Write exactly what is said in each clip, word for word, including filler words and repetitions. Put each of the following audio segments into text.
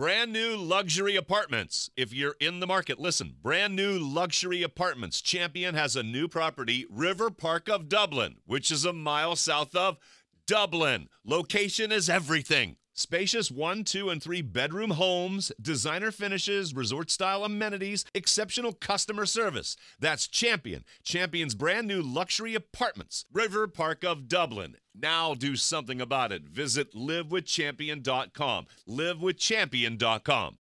Brand new luxury apartments. If you're in the market, listen. Brand new luxury apartments. Champion has a new property, River Park of Dublin, which is a mile south of Dublin. Location is everything. Spacious one, two, and three bedroom homes, designer finishes, resort-style amenities, exceptional customer service. That's Champion. Champion's brand new luxury apartments. River Park of Dublin. Now do something about it. Visit live with champion dot com. live with champion dot com.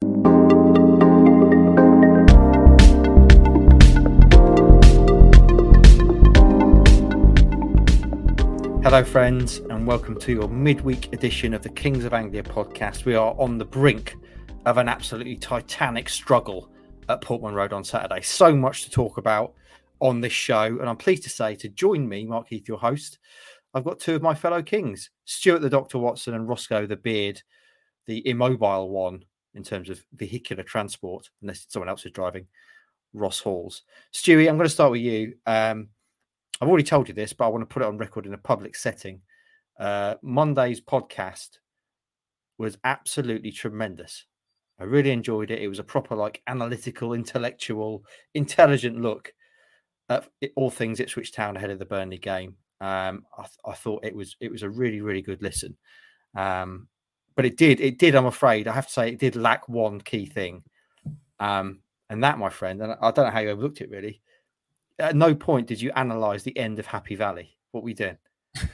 Hello friends, and welcome to your midweek edition of the Kings of Anglia podcast. We are on the brink of an absolutely titanic struggle at Portman Road on Saturday. So much to talk about on this show, and I'm pleased to say, to join me, Mark Heath, your host, I've got two of my fellow Kings, Stuart the Doctor Watson and Roscoe the Beard, the immobile one in terms of vehicular transport, unless someone else is driving, Ross Halls. Stewie, I'm going to start with you. Um, I've already told you this, but I want to put it on record in a public setting. Uh, Monday's podcast was absolutely tremendous. I really enjoyed it. It was a proper, like, analytical, intellectual, intelligent look at all things Ipswich Town ahead of the Burnley game. Um, I, th- I thought it was it was a really, really good listen. Um, but it did, it did, I'm afraid, I have to say, it did lack one key thing. Um, and that, my friend, and I don't know how you overlooked it, really. At no point did you analyse the end of Happy Valley. What were we doing?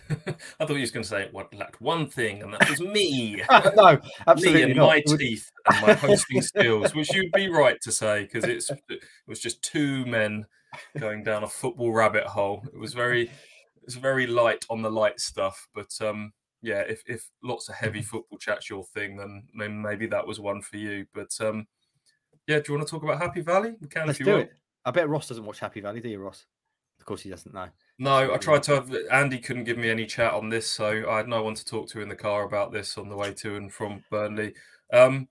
I thought you was going to say what lacked one thing, and that was me. No, absolutely me and not. my teeth and my hosting skills, which you'd be right to say, because it's it was just two men going down a football rabbit hole. It was very, it was very light on the light stuff, but um, yeah, if if lots of heavy football chat's your thing, then then maybe that was one for you. But um, yeah, do you want to talk about Happy Valley? We can Let's if you do will. it. I bet Ross doesn't watch Happy Valley, do you, Ross? Of course he doesn't know. No, I tried to have... Andy couldn't give me any chat on this, so I had no one to talk to in the car about this on the way to and from Burnley. Um,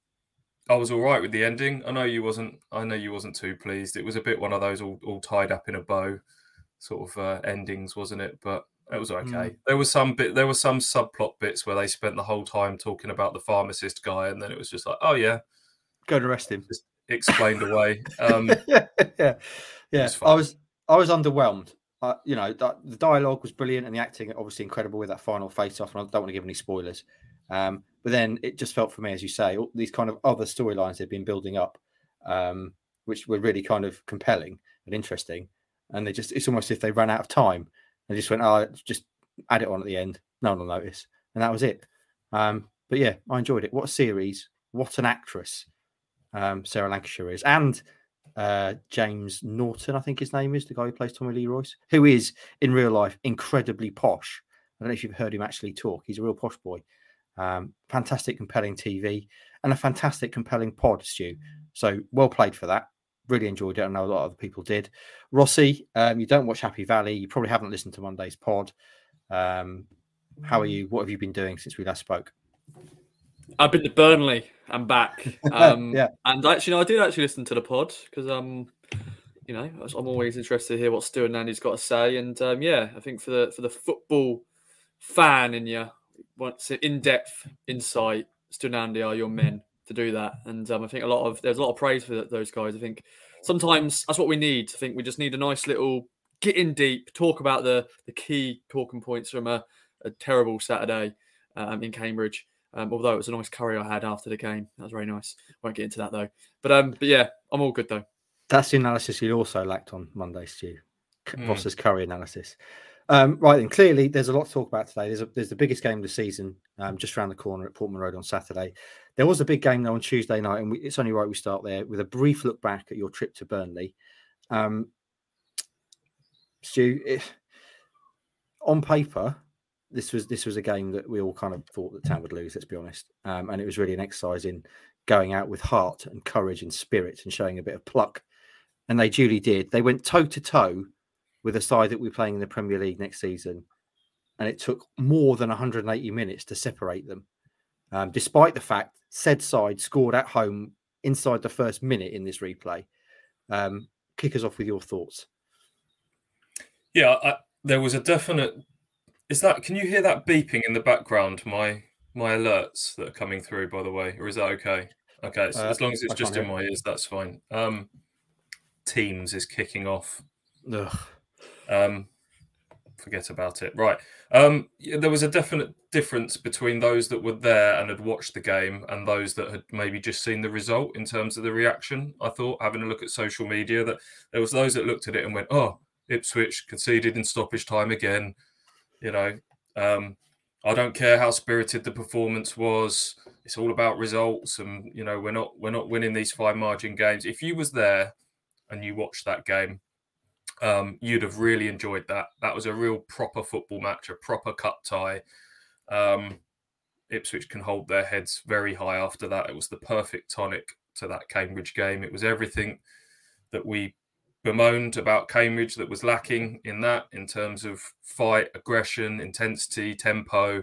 I was all right with the ending. I know you wasn't. I know you wasn't too pleased. It was a bit one of those all, all tied up in a bow sort of uh, endings, wasn't it? But it was okay. Mm. There was some bit. There were some subplot bits where they spent the whole time talking about the pharmacist guy, and then it was just like, oh yeah, go to arrest him. Just explained away. Um, yeah, yeah, yeah. I was, I was underwhelmed. Uh, you know, the, the dialogue was brilliant and the acting obviously incredible with that final face-off. And I don't want to give any spoilers, um, but then it just felt for me, as you say, all these kind of other storylines they've been building up, um, which were really kind of compelling and interesting. And they just—it's almost as if they ran out of time. They just went, "Oh, just add it on at the end. No one will notice," and that was it. Um, but yeah, I enjoyed it. What a series! What an actress! Um, Sarah Lancashire is, and uh, James Norton, I think his name is, the guy who plays Tommy Lee Royce, who is in real life incredibly posh. I don't know if you've heard him actually talk. He's a real posh boy. Um, fantastic, compelling T V and a fantastic, compelling pod, Stu. So well played for that. Really enjoyed it. I know a lot of other people did. Rossi, um, you don't watch Happy Valley. You probably haven't listened to Monday's pod. Um, how are you? What have you been doing since we last spoke? I've been to Burnley. I'm back. Um, yeah. And actually, no, I did actually listen to the pod because, um, you know, I'm always interested to hear what Stu and Andy's got to say. And um, yeah, I think for the for the football fan in you, wants in-depth insight, Stu and Andy are your men to do that. And um, I think a lot of there's a lot of praise for those guys. I think sometimes that's what we need. I think we just need a nice little get in deep, talk about the the key talking points from a, a terrible Saturday um, in Cambridge. Um, although it was a nice curry I had after the game. That was very nice. Won't get into that, though. But um, but yeah, I'm all good, though. That's the analysis you also lacked on Monday, Stu. Mm. Ross's curry analysis. Um, right, then, clearly, there's a lot to talk about today. There's, a, there's the biggest game of the season um, just around the corner at Portman Road on Saturday. There was a big game, though, on Tuesday night, and we, it's only right we start there with a brief look back at your trip to Burnley. Um, Stu, it, on paper... This was this was a game that we all kind of thought that Town would lose, let's be honest. Um, and it was really an exercise in going out with heart and courage and spirit and showing a bit of pluck. And they duly did. They went toe-to-toe with a side that we're playing in the Premier League next season. And it took more than one hundred eighty minutes to separate them. Um, despite the fact said side scored at home inside the first minute in this replay. Um, kick us off with your thoughts. Yeah, I, there was a definite... Is that? Can you hear that beeping in the background? My my alerts that are coming through, by the way, or is that okay? Okay, so Uh, as long as it's I just can't in hear. my ears, that's fine. Um, Teams is kicking off. Ugh. Um, forget about it. Right. Um, yeah, there was a definite difference between those that were there and had watched the game and those that had maybe just seen the result in terms of the reaction. I thought, having a look at social media, that there was those that looked at it and went, "Oh, Ipswich conceded in stoppage time again." You know, um, I don't care how spirited the performance was. It's all about results, and you know, we're not we're not winning these fine margin games. If you was there and you watched that game, um, you'd have really enjoyed that. That was a real proper football match, a proper cup tie. Um, Ipswich can hold their heads very high after that. It was the perfect tonic to that Cambridge game. It was everything that we bemoaned about Cambridge that was lacking in that, in terms of fight, aggression, intensity, tempo.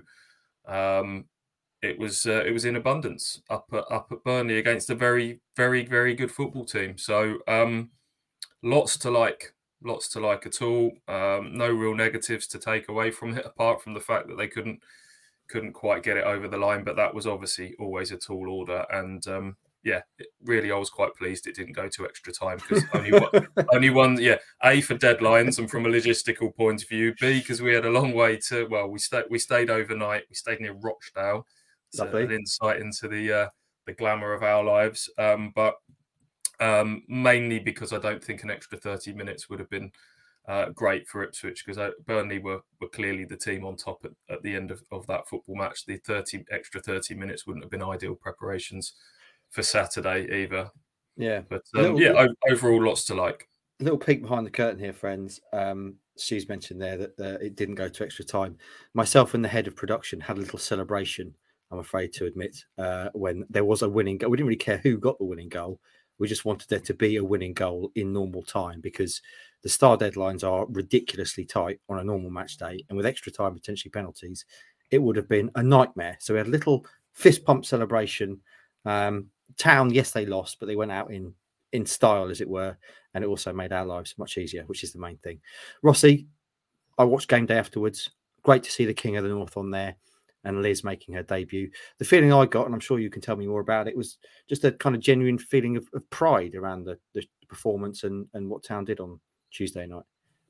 Um, it was uh, it was in abundance up at, up at Burnley against a very, very, very good football team. So um, lots to like. Lots to like at all. Um, no real negatives to take away from it, apart from the fact that they couldn't couldn't quite get it over the line. But that was obviously always a tall order. And um, yeah, it, really, I was quite pleased it didn't go to extra time, because only one, only one, yeah, A, for deadlines and from a logistical point of view. B, because we had a long way to. Well, we stayed we stayed overnight. We stayed near Rochdale. So Lovely. an insight into the uh, the glamour of our lives. Um, but Um, mainly because I don't think an extra thirty minutes would have been uh, great for Ipswich, because Burnley were, were clearly the team on top at, at the end of, of that football match. The thirty extra thirty minutes wouldn't have been ideal preparations for Saturday either. Yeah. But um, Little- yeah, o- overall, lots to like. A little peek behind the curtain here, friends. Um, Stu's mentioned there that uh, it didn't go to extra time. Myself and the head of production had a little celebration, I'm afraid to admit, uh, when there was a winning goal. We didn't really care who got the winning goal. We just wanted there to be a winning goal in normal time, because the star deadlines are ridiculously tight on a normal match day. And with extra time, potentially penalties, it would have been a nightmare. So we had a little fist pump celebration. Um, Town, yes, they lost, but they went out in in style, as it were. And it also made our lives much easier, which is the main thing. Rossi, I watched game day afterwards. Great to see the King of the North on there, and Liz making her debut. The feeling I got, and I'm sure you can tell me more about it, was just a kind of genuine feeling of, of pride around the, the performance and, and what Town did on Tuesday night.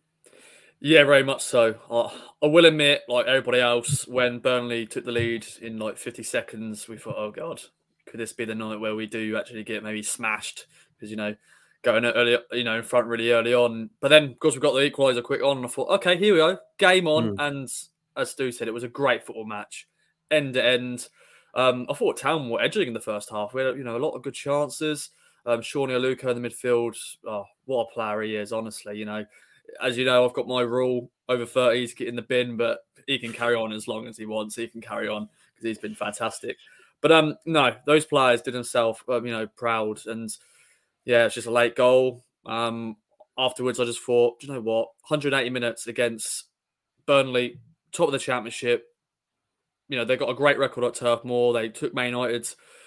Yeah, very much so. I, I will admit, like everybody else, when Burnley took the lead in like fifty seconds, we thought, oh God, could this be the night where we do actually get maybe smashed? Because, you know, going early, you know, in front really early on. But then, of course, we got the equaliser quick on, and I thought, okay, here we go, game on. Mm. And as Stu said, it was a great football match, end to end. Um, I thought Town were edging in the first half. We had, you know, a lot of good chances. Um, Shawnee Aluko in the midfield, oh, what a player he is, honestly. You know, as you know, I've got my rule over thirties, get in the bin, but he can carry on as long as he wants. He can carry on because he's been fantastic. But um, no, those players did himself, um, you know, proud. And yeah, it's just a late goal. Um, afterwards, I just thought, do you know what? one hundred eighty minutes against Burnley, top of the championship. You know, they got a great record at Turf Moor. They took Man United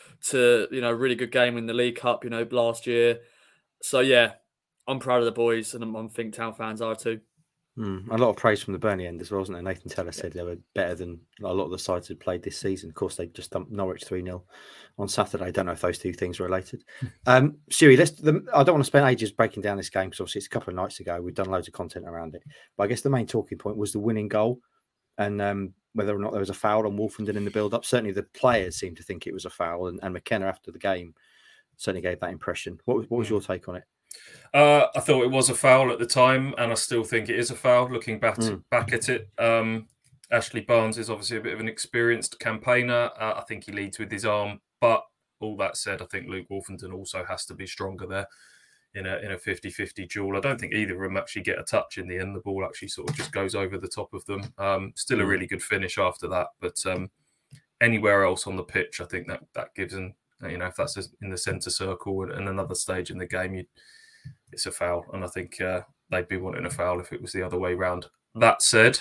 to, you know, a really good game in the League Cup, you know, last year. So, yeah, I'm proud of the boys, and I think Town fans are too. Mm, a lot of praise from the Burnley end as well, wasn't there? Nathan Teller said they were better than a lot of the sides had played this season. Of course, they just dumped Norwich three nil on Saturday. I don't know if those two things are related. um, Siri, let's, the, I don't want to spend ages breaking down this game, because obviously it's a couple of nights ago. We've done loads of content around it. But I guess the main talking point was the winning goal, and um, whether or not there was a foul on Wolfenden in the build-up. Certainly the players seemed to think it was a foul, and, and McKenna after the game certainly gave that impression. What was, what was your take on it? Uh, I thought it was a foul at the time, and I still think it is a foul looking back, Mm. back at it. Um, Ashley Barnes is obviously a bit of an experienced campaigner. Uh, I think he leads with his arm. But all that said, I think Luke Wolfenden also has to be stronger there in a in a fifty-fifty duel. I don't think either of them actually get a touch in the end. The ball actually sort of just goes over the top of them. Um, still a really good finish after that. But um, anywhere else on the pitch, I think that, that gives them, you know, if that's in the centre circle and, and another stage in the game, you it's a foul, and I think uh, they'd be wanting a foul if it was the other way round. That said,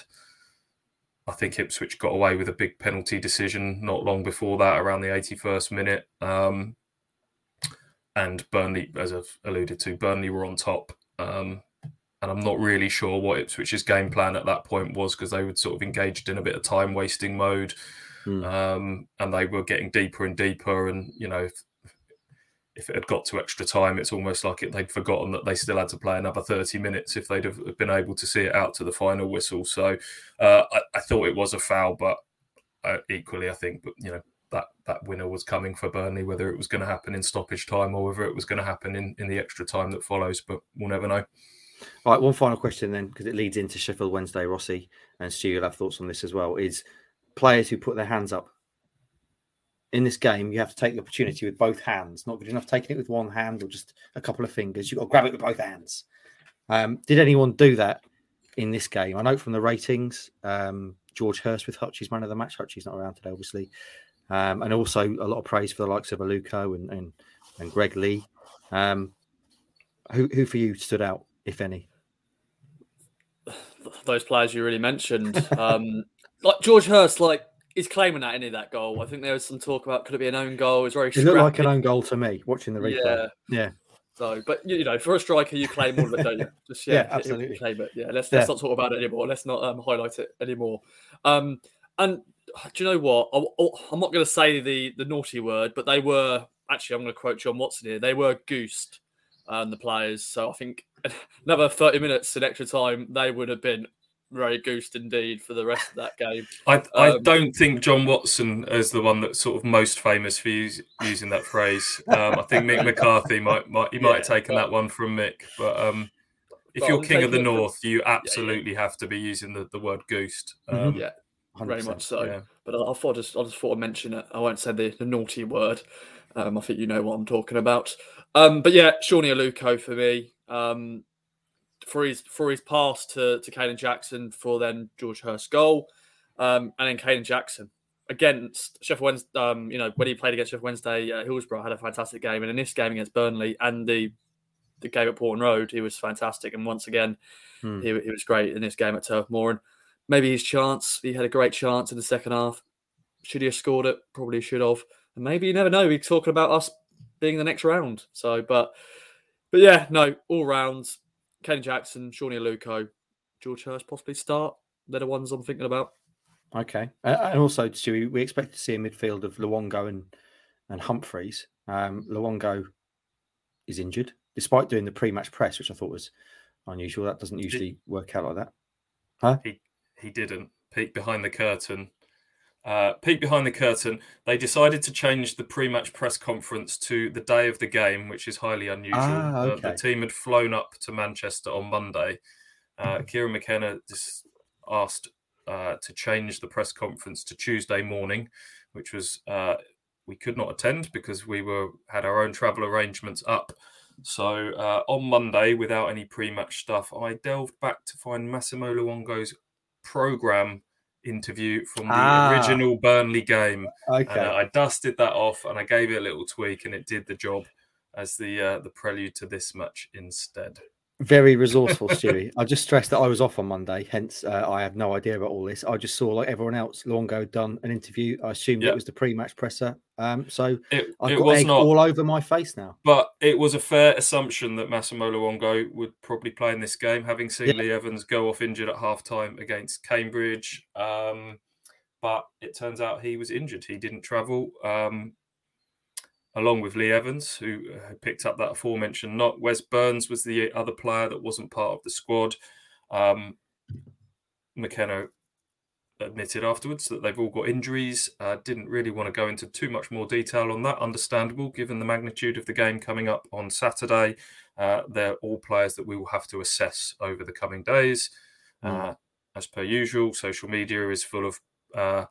I think Ipswich got away with a big penalty decision not long before that, around the eighty-first minute. Um, and Burnley, as I've alluded to, Burnley were on top. Um, and I'm not really sure what Ipswich's game plan at that point was, because they were sort of engaged in a bit of time-wasting mode. Mm. Um, and they were getting deeper and deeper. And, you know, if, if it had got to extra time, it's almost like it, they'd forgotten that they still had to play another thirty minutes if they'd have been able to see it out to the final whistle. So uh, I, I thought it was a foul, but uh, equally, I think, but you know, that, that winner was coming for Burnley, whether it was going to happen in stoppage time or whether it was going to happen in, in the extra time that follows, but we'll never know. All right, one final question then, because it leads into Sheffield Wednesday. Rossi and Stu, you'll have thoughts on this as well, is players who put their hands up. In this game, you have to take the opportunity with both hands. Not good enough taking it with one hand or just a couple of fingers. You've got to grab it with both hands. Um, did anyone do that in this game? I know from the ratings, um, George Hurst with Hutchie's man of the match. Hutchie's not around today, obviously. Um, and also a lot of praise for the likes of Aluko and, and, and Greg Lee. Um, who, who for you stood out, if any? Those players you really mentioned. Um, like George Hurst, like, he's claiming that any of that goal. I think there was some talk about could it be an own goal. It was very. It looked like an own goal to me watching the replay. Yeah, yeah. So, but you know, for a striker, you claim all of it, don't you? Just yeah, yeah absolutely. Claim it. Yeah, let's yeah. let's not talk about it anymore. Let's not um, highlight it anymore. Um, and do you know what? I, I'm not going to say the the naughty word, but they were actually. I'm going to quote John Watson here. They were goosed, um, the players. So I think another thirty minutes in extra time, they would have been very goosed indeed for the rest of that game. I, I um, don't think John Watson is the one that's sort of most famous for use, using that phrase. Um, I think Mick McCarthy might, might he might yeah, have taken but, that one from Mick. But um, if but you're I'm king of the North, from, you absolutely yeah, yeah. have to be using the, the word goosed. Um, mm-hmm. Yeah, one hundred percent. Very much so. Yeah. But I, I thought I just I just thought I'd mention it. I won't say the, the naughty word. Um, I think you know what I'm talking about. Um, but yeah, Shawnee Aluko for me. Um, For his for his pass to to Caden Jackson for then George Hurst's goal, um, and then Caden Jackson against Sheffield Wednesday. Um, you know when he played against Sheffield Wednesday, uh, Hillsborough had a fantastic game, and in this game against Burnley and the the game at Portman Road, he was fantastic. And once again, hmm. he he was great in this game at Turf Moor. And maybe his chance, he had a great chance in the second half. Should he have scored it? Probably should have. And maybe you never know. We're talking about us being the next round. So, but but yeah, no, all rounds. Caden Jackson, Shawnee Aluko, George Hurst possibly start. They're the ones I'm thinking about. Okay. Uh, and also, Stewie, we expect to see a midfield of Luongo and, and Humphreys. Um, Luongo is injured, despite doing the pre-match press, which I thought was unusual. That doesn't usually he, work out like that. Huh? He, he didn't. Peek behind the curtain. Uh, peek behind the curtain. They decided to change the pre-match press conference to the day of the game, which is highly unusual. Ah, okay. uh, the team had flown up to Manchester on Monday. Uh, Kieran McKenna just asked uh, to change the press conference to Tuesday morning, which was uh, we could not attend because we were had our own travel arrangements up. So uh, on Monday, without any pre-match stuff, I delved back to find Massimo Luongo's programme interview from the ah, original Burnley game. Okay. And, uh, I dusted that off and I gave it a little tweak and it did the job as the uh, the prelude to this match instead. Very resourceful, Stewie. I just stressed that I was off on Monday, hence uh, I had no idea about all this. I just saw, like everyone else, Luongo had done an interview. I assumed yep. it was the pre-match presser. Um, so it, I've it got was egg not, all over my face now. But it was a fair assumption that Massimo Luongo would probably play in this game, having seen yeah. Lee Evans go off injured at half-time against Cambridge. Um, but it turns out he was injured. He didn't travel. Um, along with Lee Evans, who uh, picked up that aforementioned knock. Wes Burns was the other player that wasn't part of the squad. Um, McKenna admitted afterwards that they've all got injuries. Uh, didn't really want to go into too much more detail on that. Understandable, given the magnitude of the game coming up on Saturday. Uh, they're all players that we will have to assess over the coming days. Mm. Uh, as per usual, social media is full of uh,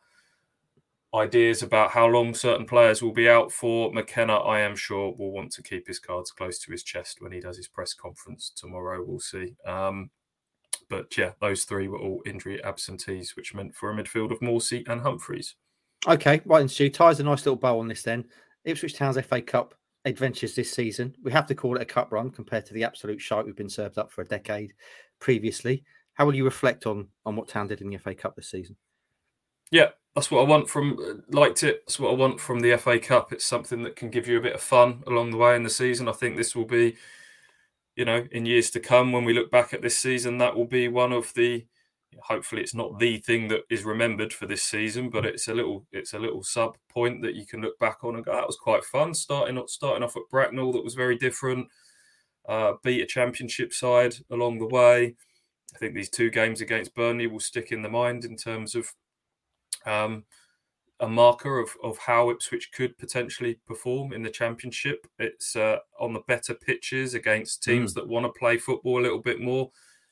ideas about how long certain players will be out for. McKenna, I am sure, will want to keep his cards close to his chest when he does his press conference tomorrow. We'll see. Um, but yeah, those three were all injury absentees, which meant for a midfield of Morsey and Humphreys. Okay, right, and Stu, ties a nice little bow on this then. Ipswich Town's F A Cup adventures this season. We have to call it a cup run compared to the absolute shite we've been served up for a decade previously. How will you reflect on, on what Town did in the F A Cup this season? Yeah, that's what I want from, liked it. That's what I want from the F A Cup. It's something that can give you a bit of fun along the way in the season. I think this will be, you know, in years to come, when we look back at this season, that will be one of the, hopefully it's not the thing that is remembered for this season, but it's a little it's a little sub point that you can look back on and go, that was quite fun. Starting off starting off at Bracknell, that was very different. Uh, beat a championship side along the way. I think these two games against Burnley will stick in the mind in terms of um, a marker of, of how Ipswich could potentially perform in the Championship. It's uh, on the better pitches against teams mm. that want to play football a little bit more.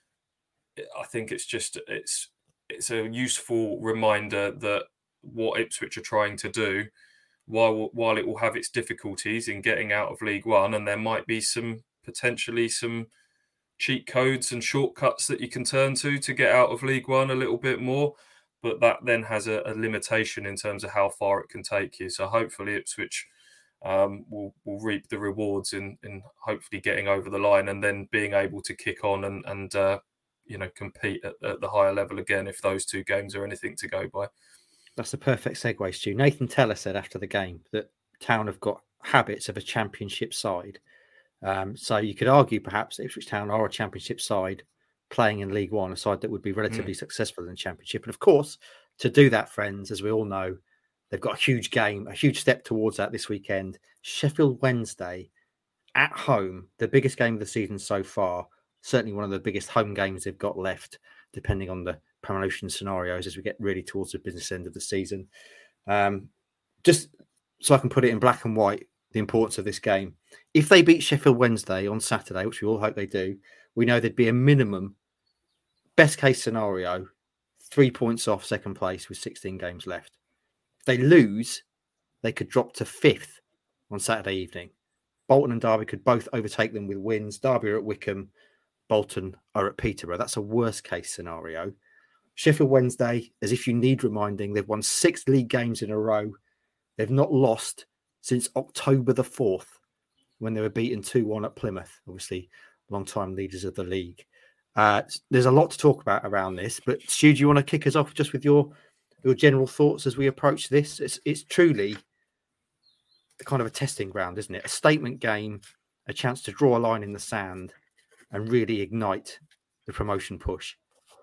I think it's just it's it's a useful reminder that what Ipswich are trying to do, while while it will have its difficulties in getting out of League One, and there might be some potentially some cheat codes and shortcuts that you can turn to to get out of League One a little bit more, but that then has a, a limitation in terms of how far it can take you. So hopefully Ipswich um, will will reap the rewards in in hopefully getting over the line and then being able to kick on and and uh, you know compete at, at the higher level again if those two games are anything to go by. That's a perfect segue, Stu. Nathan Teller said after the game that Town have got habits of a Championship side. Um, so you could argue perhaps Ipswich Town are a Championship side playing in League One, a side that would be relatively mm. successful in the Championship. And of course, to do that, friends, as we all know, they've got a huge game, a huge step towards that this weekend. Sheffield Wednesday at home, the biggest game of the season so far, certainly one of the biggest home games they've got left, depending on the promotion scenarios as we get really towards the business end of the season. Um, just so I can put it in black and white, the importance of this game. If they beat Sheffield Wednesday on Saturday, which we all hope they do, we know there'd be a minimum, best case scenario, three points off second place with sixteen games left. If they lose, they could drop to fifth on Saturday evening. Bolton and Derby could both overtake them with wins. Derby are at Wickham, Bolton are at Peterborough. That's a worst case scenario. Sheffield Wednesday, as if you need reminding, they've won six league games in a row. They've not lost since October the fourth, when they were beaten two one at Plymouth, obviously long-time leaders of the league. Uh, there's a lot to talk about around this, but Stu, do you want to kick us off just with your your general thoughts as we approach this? It's, it's truly kind of a testing ground, isn't it? A statement game, a chance to draw a line in the sand and really ignite the promotion push.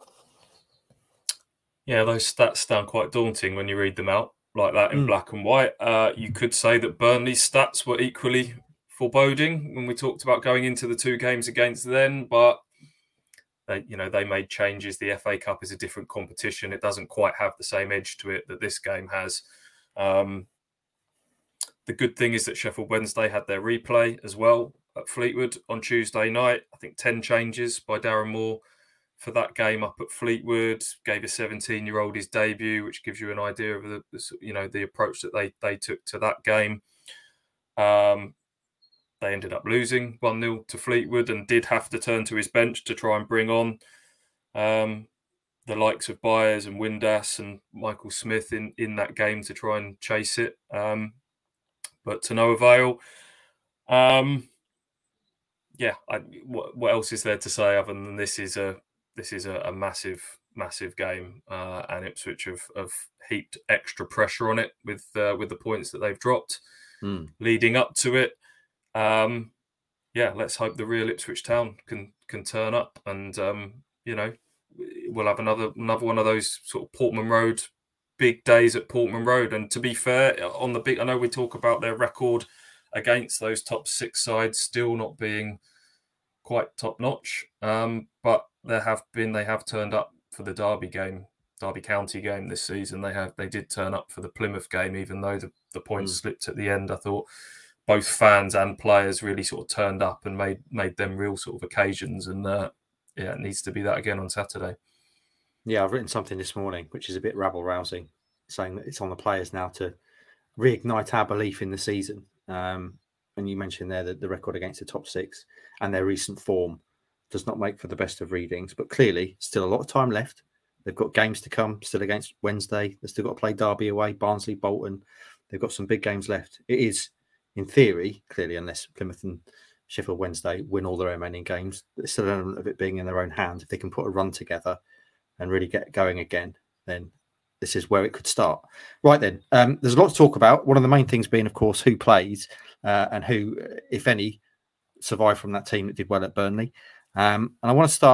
Yeah, those stats sound quite daunting when you read them out like that in mm. black and white. Uh, you could say that Burnley's stats were equally foreboding when we talked about going into the two games against them, but they, you know, they made changes. The F A Cup is a different competition. It doesn't quite have the same edge to it that this game has. Um, the good thing is that Sheffield Wednesday had their replay as well at Fleetwood on Tuesday night. I think ten changes by Darren Moore for that game up at Fleetwood, gave a seventeen-year-old his debut, which gives you an idea of the, the you know the approach that they they took to that game. Um, they ended up losing one nil to Fleetwood and did have to turn to his bench to try and bring on um, the likes of Byers and Windass and Michael Smith in, in that game to try and chase it, um, but to no avail. Um, yeah, I, what, what else is there to say other than this is a This is a, a massive, massive game, uh, and Ipswich have, have heaped extra pressure on it with uh, with the points that they've dropped mm. leading up to it. Um, yeah, let's hope the real Ipswich Town can can turn up, and um, you know we'll have another another one of those sort of Portman Road big days at Portman Road. And to be fair, on the big, I know we talk about their record against those top six sides still not being quite top notch, um, but there have been they have turned up for the Derby game, Derby County game this season. They have they did turn up for the Plymouth game, even though the, the points mm. slipped at the end. I thought both fans and players really sort of turned up and made made them real sort of occasions. And uh, yeah, it needs to be that again on Saturday. Yeah, I've written something this morning which is a bit rabble rousing, saying that it's on the players now to reignite our belief in the season. Um, and you mentioned there that the record against the top six and their recent form does not make for the best of readings, but clearly still a lot of time left. They've got games to come still against Wednesday. They've still got to play Derby away, Barnsley, Bolton. They've got some big games left. It is, in theory, clearly, unless Plymouth and Sheffield Wednesday win all their remaining games, there's still an element of it being in their own hands. If they can put a run together and really get going again, then this is where it could start. Right then, um, there's a lot to talk about. One of the main things being, of course, who plays uh, and who, if any, survived from that team that did well at Burnley. Um, and I want to start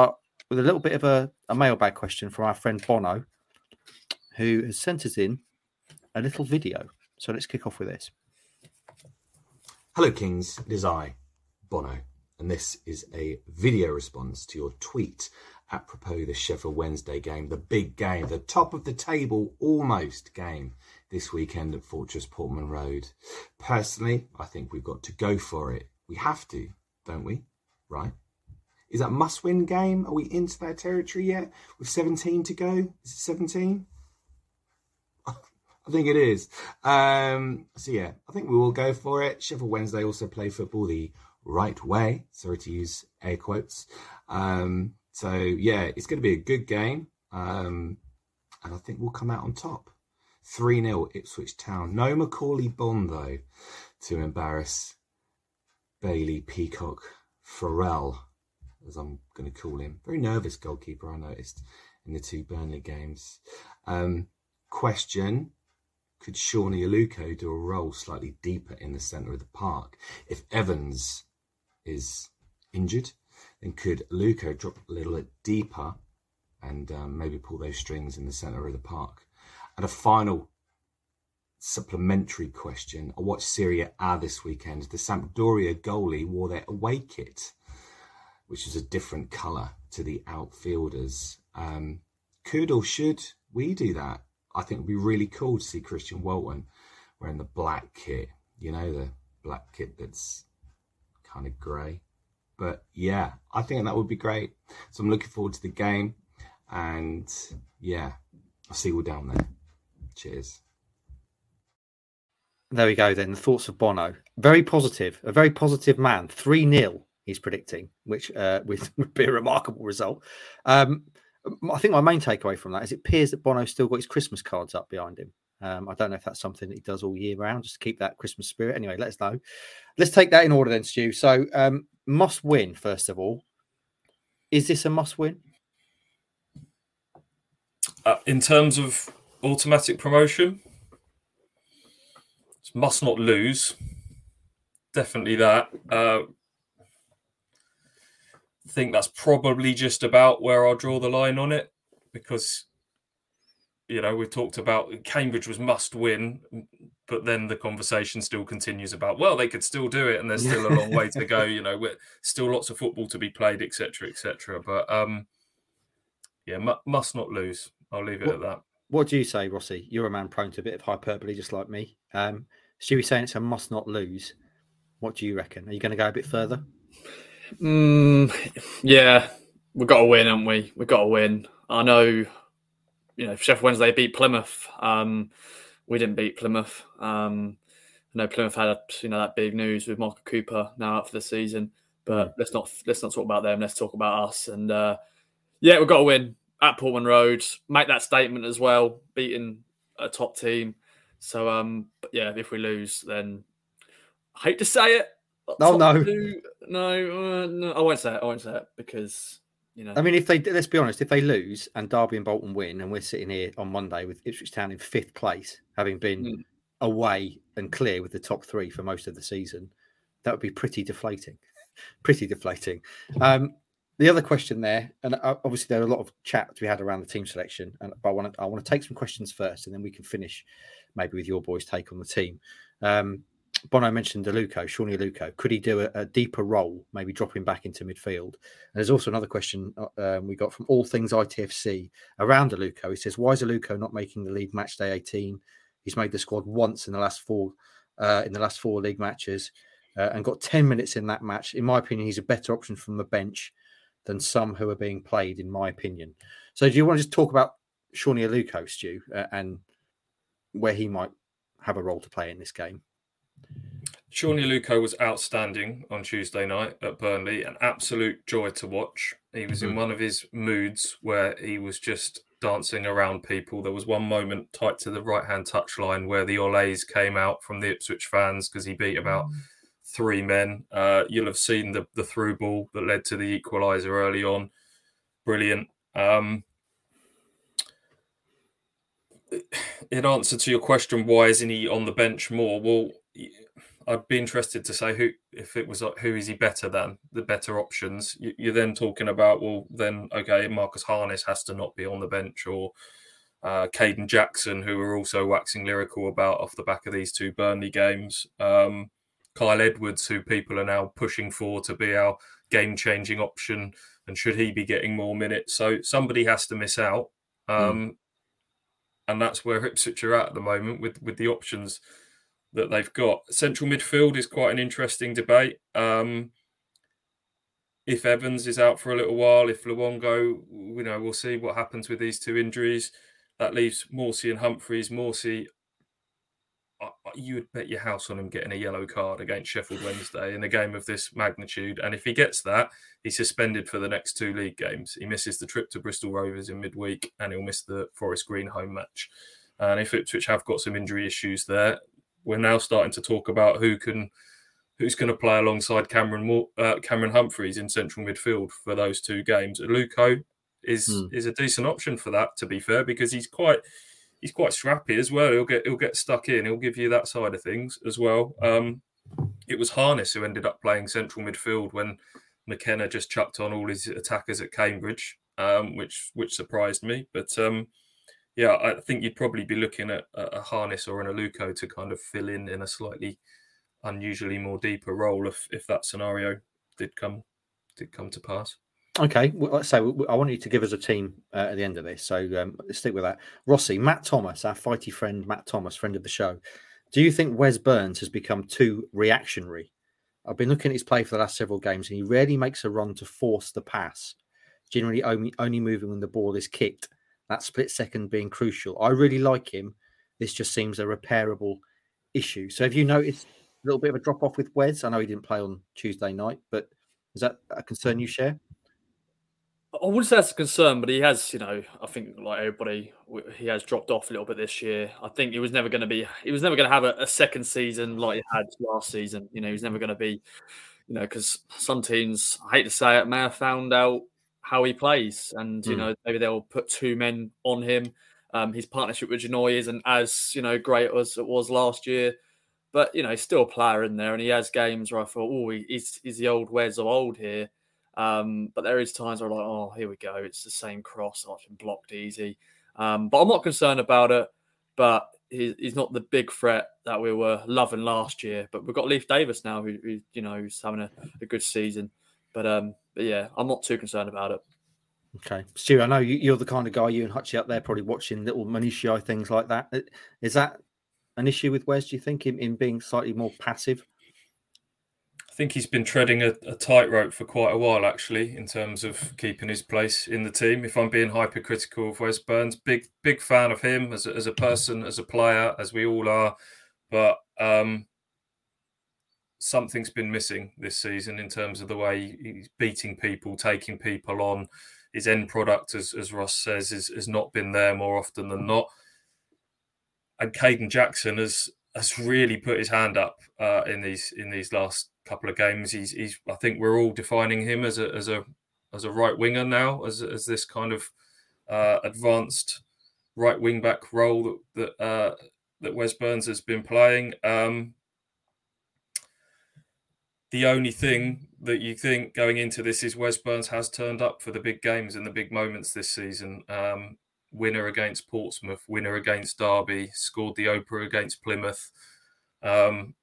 with a little bit of a, a mailbag question from our friend Bono, who has sent us in a little video. So let's kick off with this. Hello, Kings. It is I, Bono, and this is a video response to your tweet apropos the Sheffield Wednesday game, the big game, the top of the table almost game this weekend at Fortress Portman Road. Personally, I think we've got to go for it. We have to, don't we? Right? Is that a must-win game? Are we into that territory yet? With seventeen to go? Is it seventeen? I think it is. Um, so yeah, I think we will go for it. Sheffield Wednesday also play football the right way. Sorry to use air quotes. Um, so yeah, it's going to be a good game. Um, and I think we'll come out on top. three nil Ipswich Town. No Macaulay Bond though, to embarrass Bailey Peacock Farrell, as I'm going to call him. Very nervous goalkeeper, I noticed, in the two Burnley games. Um, question. Could Shawnee Aluko do a role slightly deeper in the centre of the park? If Evans is injured, then could Aluko drop a little bit deeper and um, maybe pull those strings in the centre of the park? And a final supplementary question. I watched Serie A this weekend. The Sampdoria goalie wore their away kit, which is a different colour to the outfielders. Um, could or should we do that? I think it'd be really cool to see Christian Walton wearing the black kit, you know, the black kit that's kind of grey. But yeah, I think that would be great. So I'm looking forward to the game. And yeah, I'll see you all down there. Cheers. There we go then. The thoughts of Bono. Very positive. A very positive man. three nil he's predicting, which uh, would be a remarkable result. Um, I think my main takeaway from that is it appears that Bono's still got his Christmas cards up behind him. Um, I don't know if that's something that he does all year round, just to keep that Christmas spirit. Anyway, let us know. Let's take that in order then, Stu. So, um, must win, first of all. Is this a must win? Uh, in terms of automatic promotion, it's must not lose. Definitely that. Uh, I think that's probably just about where I'll draw the line on it, because, you know, we've talked about Cambridge was must win, but then the conversation still continues about, well, they could still do it and there's still a long way to go. You know, we're still lots of football to be played, et cetera, et cetera. But um, yeah, mu- must not lose. I'll leave it what, at that. What do you say, Rossi? You're a man prone to a bit of hyperbole, just like me. Um, Stewie's saying it's a must not lose. What do you reckon? Are you going to go a bit further? Mm, yeah, we've got to win, haven't we? We've got to win. I know, you know, Sheffield Wednesday beat Plymouth. Um, we didn't beat Plymouth. Um, I know Plymouth had, you know, that big news with Michael Cooper now out for the season. But let's not let's not talk about them. Let's talk about us. And uh, yeah, we've got to win at Portman Road. Make that statement as well, beating a top team. So um, but yeah, if we lose, then I hate to say it. No, no, two, no, uh, no. I won't say it. I won't say it because, you know. I mean, if they let's be honest, if they lose and Derby and Bolton win, and we're sitting here on Monday with Ipswich Town in fifth place, having been mm. away and clear with the top three for most of the season, that would be pretty deflating. pretty deflating. Um, the other question there, and obviously there are a lot of chat to be had around the team selection, and but I want to I want to take some questions first, and then we can finish maybe with your boys' take on the team. Um, Bono mentioned Aluko, Shawnee Aluko. Could he do a, a deeper role, maybe drop him back into midfield? And there's also another question um, we got from All Things I T F C around Aluko. He says, why is Aluko not making the league match day eighteen? He's made the squad once in the last four uh, in the last four league matches uh, and got ten minutes in that match. In my opinion, he's a better option from the bench than some who are being played, in my opinion. So do you want to just talk about Shawnee Aluko, Stu, uh, and where he might have a role to play in this game? Shawnee Aluko was outstanding on Tuesday night at Burnley, an absolute joy to watch. He was mm-hmm. in one of his moods where he was just dancing around people. There was one moment tight to the right-hand touchline where the Olays came out from the Ipswich fans because he beat about mm-hmm. three men. Uh, you'll have seen the, the through ball that led to the equaliser early on. Brilliant. Um, in answer to your question, why isn't he on the bench more? Well, I'd be interested to say who, if it was like, who is he better than, the better options. You, you're then talking about, well, then, okay, Marcus Harness has to not be on the bench, or uh, Caden Jackson, who we're also waxing lyrical about off the back of these two Burnley games. Um, Kyle Edwards, who people are now pushing for to be our game-changing option, and should he be getting more minutes? So somebody has to miss out. Um, mm. And that's where Ipswich are at at the moment with, with the options that they've got. Central midfield is quite an interesting debate. Um, if Evans is out for a little while, if Luongo, you know, we'll see what happens with these two injuries. That leaves Morsey and Humphreys. Morsey, you would bet your house on him getting a yellow card against Sheffield Wednesday in a game of this magnitude. And if he gets that, he's suspended for the next two league games. He misses the trip to Bristol Rovers in midweek, and he'll miss the Forest Green home match. And if Ipswich have got some injury issues there, we're now starting to talk about who can, who's going to play alongside Cameron Moore, uh, Cameron Humphreys in central midfield for those two games. Luco is hmm. is a decent option for that, to be fair, because he's quite he's quite scrappy as well. He'll get he'll get stuck in. He'll give you that side of things as well. Um, it was Harness who ended up playing central midfield when McKenna just chucked on all his attackers at Cambridge, um, which which surprised me, but. Um, Yeah, I think you'd probably be looking at a Harness or an Aluko to kind of fill in in a slightly unusually more deeper role if, if that scenario did come did come to pass. Okay, well, let's say I want you to give us a team uh, at the end of this, so um, let's stick with that. Rossi, Matt Thomas, our fighty friend Matt Thomas, friend of the show. Do you think Wes Burns has become too reactionary? I've been looking at his play for the last several games, and he rarely makes a run to force the pass, generally only, only moving when the ball is kicked. That split second being crucial. I really like him. This just seems a repairable issue. So have you noticed a little bit of a drop-off with Wes? I know he didn't play on Tuesday night, but is that a concern you share? I wouldn't say that's a concern, but he has, you know, I think like everybody, he has dropped off a little bit this year. I think he was never going to be, he was never going to have a, a second season like he had last season. You know, he was never going to be, you know, because some teams, I hate to say it, may have found out how he plays, and you mm. know, maybe they'll put two men on him. Um, his partnership with Janoi isn't as, you know, great as it was last year, but you know, he's still a player in there, and he has games where I thought, oh, he's, he's the old Wes of old here. Um, but there is times where I'm like, oh, here we go, it's the same cross, I've been blocked easy. Um, but I'm not concerned about it. But he, he's not the big threat that we were loving last year. But we've got Leif Davis now, who, who you know, who's having a, a good season. But um. But yeah, I'm not too concerned about it. Okay. Stu, I know you, you're the kind of guy, you and Hutchie up there probably watching little minutiae things like that. Is that an issue with Wes, do you think, in, in being slightly more passive? I think he's been treading a, a tightrope for quite a while, actually, in terms of keeping his place in the team. If I'm being hypercritical of Wes Burns, big big fan of him as a, as a person, as a player, as we all are. But um, something's been missing this season in terms of the way he's beating people, taking people on. His end product, as, as Ross says, is, has not been there more often than not. And Caden Jackson has has really put his hand up uh, in these in these last couple of games. He's he's. I think we're all defining him as a as a as a right winger now, as as this kind of uh, advanced right wing back role that that uh, that Wes Burns has been playing. Um, The only thing that you think going into this is Wes Burns has turned up for the big games and the big moments this season. Um, winner against Portsmouth, winner against Derby, scored the Oprah against Plymouth. Um,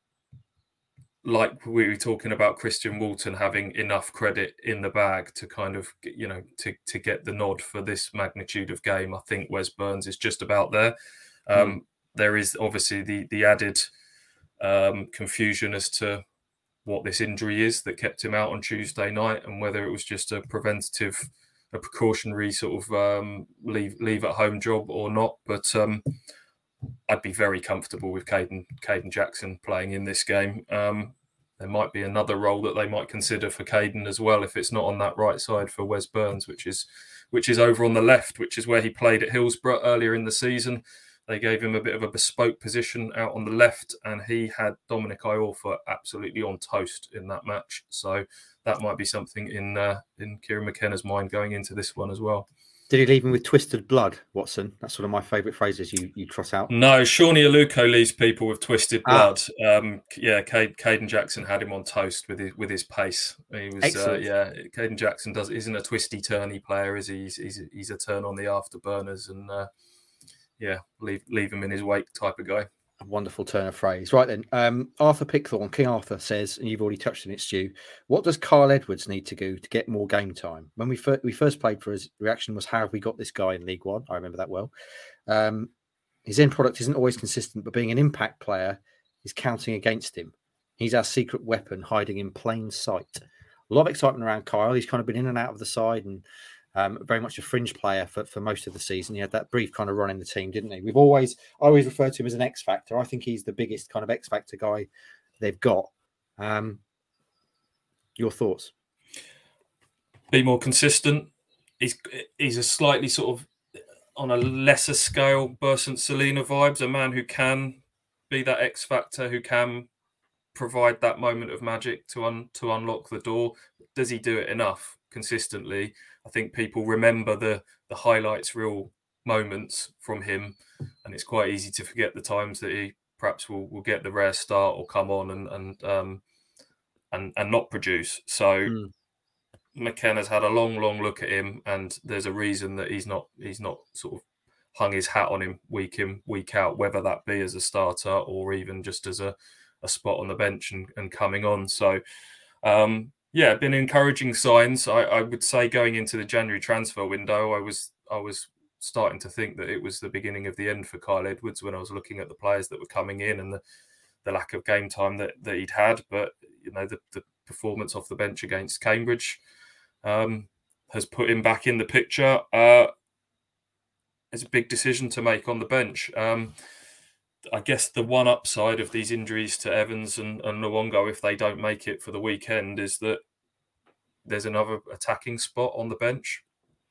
like we were talking about Christian Walton having enough credit in the bag to kind of, you know, to, to get the nod for this magnitude of game. I think Wes Burns is just about there. Um, mm. There is obviously the, the added um, confusion as to what this injury is that kept him out on Tuesday night, and whether it was just a preventative, a precautionary sort of um, leave leave at home job or not. But um, I'd be very comfortable with Caden Caden Jackson playing in this game. Um, there might be another role that they might consider for Caden as well, if it's not on that right side for Wes Burns, which is which is over on the left, which is where he played at Hillsborough earlier in the season. They gave him a bit of a bespoke position out on the left, and he had Dominic Iorfa absolutely on toast in that match. So that might be something in uh, in Kieran McKenna's mind going into this one as well. Did he leave him with twisted blood, Watson? That's one of my favourite phrases you, you trot out. No, Shawnee Aluko leaves people with twisted Ah. blood. Um, yeah, Cade, Caden Jackson had him on toast with his with his pace. He was, uh, Excellent. yeah. Caden Jackson does isn't a twisty turny player, is he? He's he's, he's a turn on the afterburners and uh, yeah, leave leave him in his wake type of guy. A wonderful turn of phrase. Right then, um, Arthur Pickthorne, King Arthur says, and you've already touched on it, Stu, what does Kyle Edwards need to do to get more game time? When we, fir- we first played for his reaction was, how have we got this guy in League One? I remember that well. Um, his end product isn't always consistent, but being an impact player is counting against him. He's our secret weapon hiding in plain sight. A lot of excitement around Kyle. He's kind of been in and out of the side and Um, very much a fringe player for, for most of the season. He had that brief kind of run in the team, didn't he? We've always, I always referred to him as an X Factor. I think he's the biggest kind of X Factor guy they've got. Um, your thoughts? Be more consistent. He's he's a slightly sort of on a lesser scale, Bersant Selena vibes. A man who can be that X Factor, who can provide that moment of magic to un, to unlock the door. Does he do it enough consistently? I think people remember the the highlights reel moments from him, and it's quite easy to forget the times that he perhaps will, will get the rare start or come on and and um, and and not produce. So Mm. McKenna's had a long, long look at him, and there's a reason that he's not he's not sort of hung his hat on him week in, week out, whether that be as a starter or even just as a, a spot on the bench and, and coming on. So um yeah, been encouraging signs. I, I would say going into the January transfer window, I was I was starting to think that it was the beginning of the end for Kyle Edwards when I was looking at the players that were coming in and the, the lack of game time that, that he'd had. But you know, the, the performance off the bench against Cambridge um, has put him back in the picture. Uh, it's a big decision to make on the bench. Um, I guess the one upside of these injuries to Evans and, and Nwongo, if they don't make it for the weekend, is that there's another attacking spot on the bench.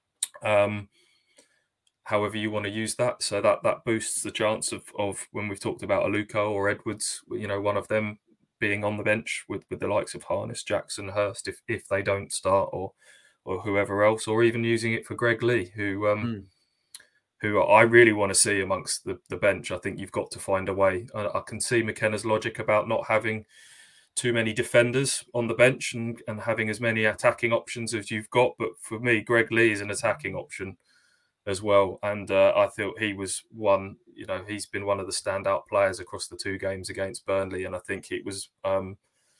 Um, however you want to use that. So that that boosts the chance of, of when we've talked about Aluko or Edwards, you know, one of them being on the bench with, with the likes of Harness, Jackson, Hurst, if if they don't start, or or whoever else, or even using it for Greg Lee, who um, Mm. who I really want to see amongst the, the bench. I think you've got to find a way. I, I can see McKenna's logic about not having too many defenders on the bench and, and having as many attacking options as you've got. But for me, Greg Lee is an attacking option as well. And uh, I thought he was one, you know, he's been one of the standout players across the two games against Burnley. And I think it was, um,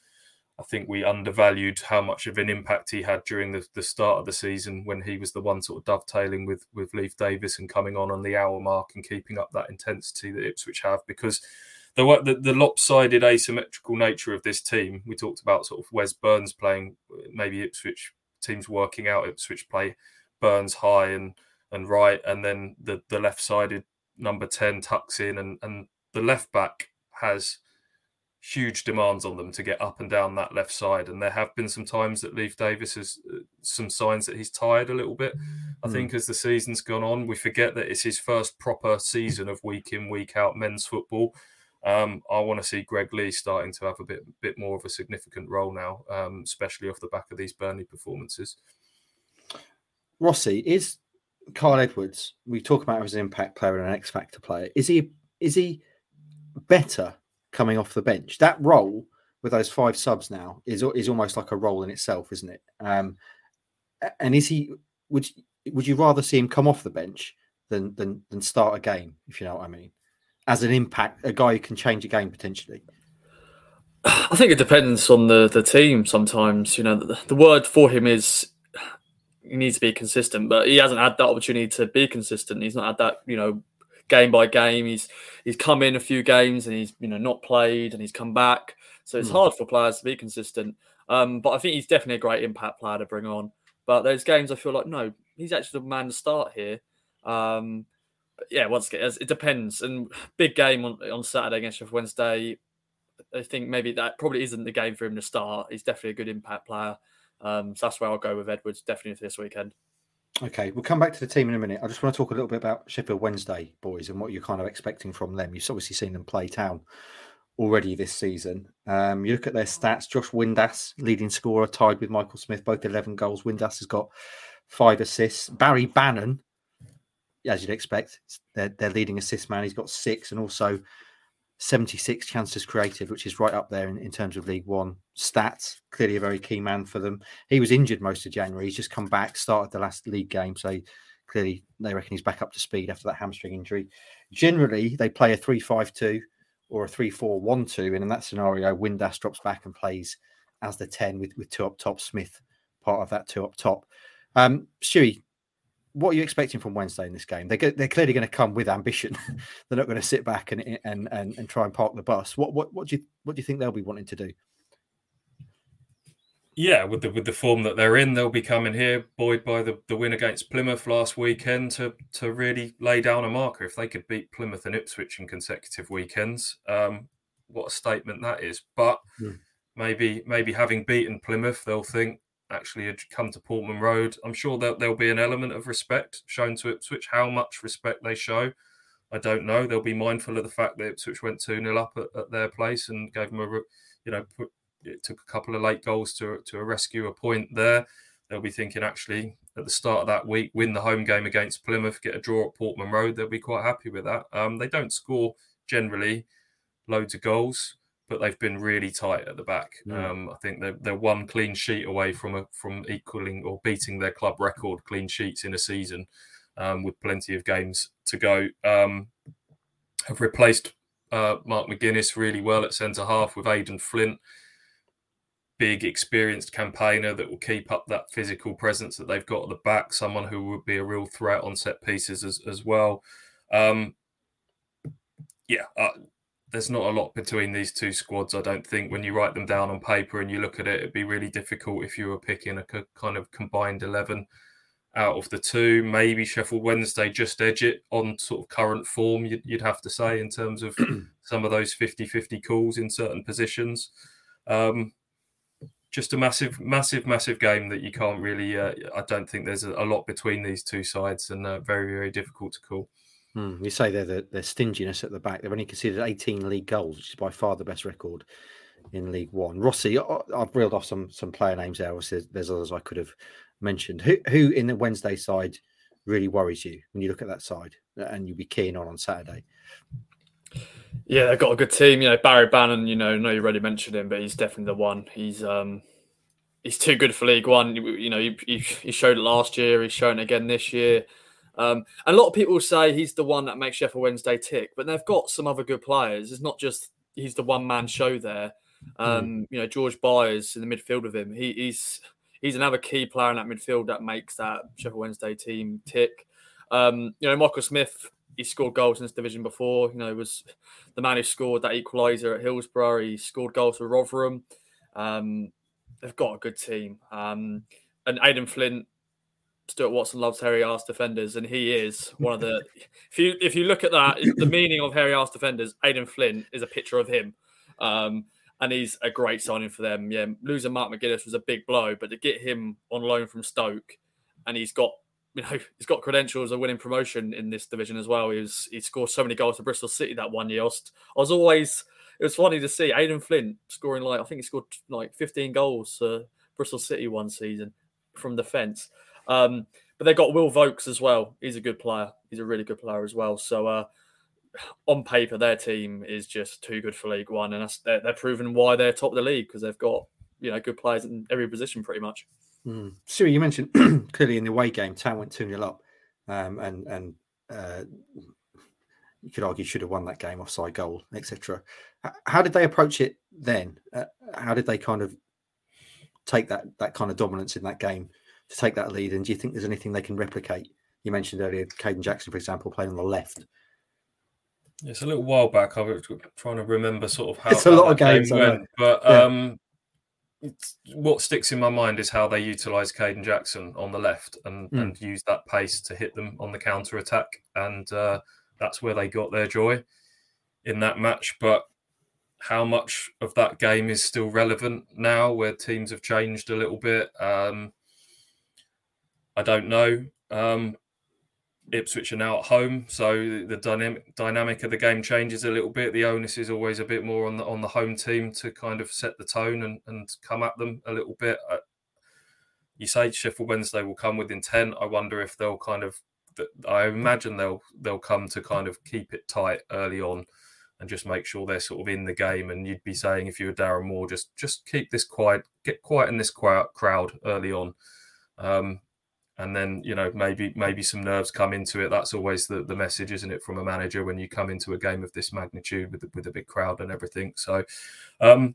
I think we undervalued how much of an impact he had during the, the start of the season when he was the one sort of dovetailing with, with Leif Davis and coming on on the hour mark and keeping up that intensity that Ipswich have. Because the, the, the lopsided asymmetrical nature of this team, we talked about sort of Wes Burns playing, maybe Ipswich teams working out Ipswich play Burns high and, and right, and then the, the left-sided number ten tucks in, and, and the left back has huge demands on them to get up and down that left side. And there have been some times that Leif Davis has uh, some signs that he's tired a little bit. I Mm. think as the season's gone on, we forget that it's his first proper season of week in, week out men's football. Um, I want to see Greg Lee starting to have a bit, bit more of a significant role now, um, especially off the back of these Burnley performances. Rossi, is Kyle Edwards, we talk about him as an impact player and an X Factor player, is he is he better coming off the bench? That role with those five subs now is is almost like a role in itself, isn't it? Um, and is he? Would would you rather see him come off the bench than than than start a game? If you know what I mean, as an impact, a guy who can change a game potentially. I think it depends on the the team. Sometimes, you know, the, the word for him is he needs to be consistent, but he hasn't had that opportunity to be consistent. He's not had that, you know, game by game. He's he's come in a few games and he's, you know, not played and he's come back. So it's Hmm. hard for players to be consistent. Um, but I think he's definitely a great impact player to bring on. But those games, I feel like, no, he's actually the man to start here. Um, but yeah, once again, it depends. And big game on, on Saturday against Sheffield Wednesday. I think maybe that probably isn't the game for him to start. He's definitely a good impact player. Um, so that's where I'll go with Edwards, definitely for this weekend. Okay, we'll come back to the team in a minute. I just want to talk a little bit about Sheffield Wednesday, boys, and what you're kind of expecting from them. You've obviously seen them play Town already this season. Um, you look at their stats. Josh Windass, leading scorer, tied with Michael Smith, both eleven goals. Windass has got five assists. Barry Bannon, as you'd expect. It's their, their leading assist man. He's got six and also seventy-six chances created, which is right up there in, in terms of League One stats. Clearly a very key man for them. He was injured most of January. He's just come back, started the last league game. So clearly they reckon he's back up to speed after that hamstring injury. Generally, they play a three five two or a three four one two. And in that scenario, Windass drops back and plays as the ten with, with two up top, Smith part of that two up top. Um, Stewie, what are you expecting from Wednesday in this game? They go, they're clearly going to come with ambition. They're not going to sit back and, and and and try and park the bus. What what what do you what do you think they'll be wanting to do? Yeah, with the with the form that they're in, they'll be coming here, buoyed by the, the win against Plymouth last weekend, to to really lay down a marker. If they could beat Plymouth and Ipswich in consecutive weekends, um, what a statement that is. But mm. maybe maybe having beaten Plymouth, they'll think, actually come to Portman Road. I'm sure that there'll be an element of respect shown to Ipswich. How much respect they show, I don't know. They'll be mindful of the fact that Ipswich went two nil up at, at their place and gave them a, you know, put, it took a couple of late goals to to rescue a point there. They'll be thinking, actually, at the start of that week, win the home game against Plymouth, get a draw at Portman Road. They'll be quite happy with that. Um, they don't score generally loads of goals, but they've been really tight at the back. Mm. Um, I think they're, they're one clean sheet away from a, from equaling or beating their club record clean sheets in a season, um, with plenty of games to go. Um, have replaced uh, Mark McGuinness really well at centre-half with Aidan Flint. Big, experienced campaigner that will keep up that physical presence that they've got at the back, someone who would be a real threat on set pieces as, as well. Um, yeah, uh, there's not a lot between these two squads, I don't think. When you write them down on paper and you look at it, it'd be really difficult if you were picking a kind of combined eleven out of the two. Maybe Sheffield Wednesday just edge it on sort of current form, you'd, you'd have to say, in terms of some of those fifty-fifty calls in certain positions. Um, just a massive, massive, massive game that you can't really... Uh, I don't think there's a, a lot between these two sides, and uh, very, very difficult to call. Hmm. You say they're the, their stinginess at the back. They've only conceded eighteen league goals, which is by far the best record in League One. Rossi, I've reeled off some some player names there. There's, there's others I could have mentioned. Who who in the Wednesday side really worries you when you look at that side and you'll be keen on on Saturday? Yeah, they've got a good team. You know, Barry Bannon, you know, I know you already mentioned him, but he's definitely the one. He's um he's too good for League One. You know, he, he, he showed it last year. He's shown it again this year. Um, and a lot of people say he's the one that makes Sheffield Wednesday tick, but they've got some other good players. It's not just he's the one-man show there. Um, mm. You know, George Byers in the midfield with him. He, he's he's another key player in that midfield that makes that Sheffield Wednesday team tick. Um, you know, Michael Smith, he scored goals in this division before. You know, he was the man who scored that equaliser at Hillsborough. He scored goals for Rotherham. Um, they've got a good team. Um, and Aidan Flint, Stuart Watson loves hairy ass defenders, and he is one of the. If you if you look at that, the meaning of hairy ass defenders, Aidan Flint is a picture of him, um, and he's a great signing for them. Yeah, losing Mark McGuinness was a big blow, but to get him on loan from Stoke, and he's got you know he's got credentials of winning promotion in this division as well. He was he scored so many goals for Bristol City that one year. I was, I was always it was funny to see Aidan Flint scoring like I think he scored like fifteen goals for Bristol City one season from defence. Um, but they've got Will Vokes as well. He's a good player. He's a really good player as well. So uh, on paper, their team is just too good for League One, and that's, they're, they're proving why they're top of the league, because they've got you know good players in every position pretty much. Mm. Siri, you mentioned clearly in the away game, Town went two nil up, um, and and uh, you could argue should have won that game, offside goal, et cetera. How did they approach it then? Uh, how did they kind of take that that kind of dominance in that game to take that lead? And do you think there's anything they can replicate? You mentioned earlier Caden Jackson, for example, playing on the left. It's a little while back. I was trying to remember sort of how it's a how lot of games, game went, but yeah. um, it's, what sticks in my mind is how they utilised Caden Jackson on the left and, mm. and used that pace to hit them on the counter attack, and uh, that's where they got their joy in that match. But how much of that game is still relevant now, where teams have changed a little bit? Um, I don't know. Um, Ipswich are now at home, so the dynamic dynamic of the game changes a little bit. The onus is always a bit more on the on the home team to kind of set the tone and, and come at them a little bit. Uh, you say Sheffield Wednesday will come with intent. I wonder if they'll kind of I imagine they'll they'll come to kind of keep it tight early on and just make sure they're sort of in the game. And you'd be saying, if you were Darren Moore, just just keep this quiet, get quiet in this crowd early on. Um, and then, you know, maybe maybe some nerves come into it. That's always the, the message, isn't it, from a manager when you come into a game of this magnitude with, with a big crowd and everything. So, um,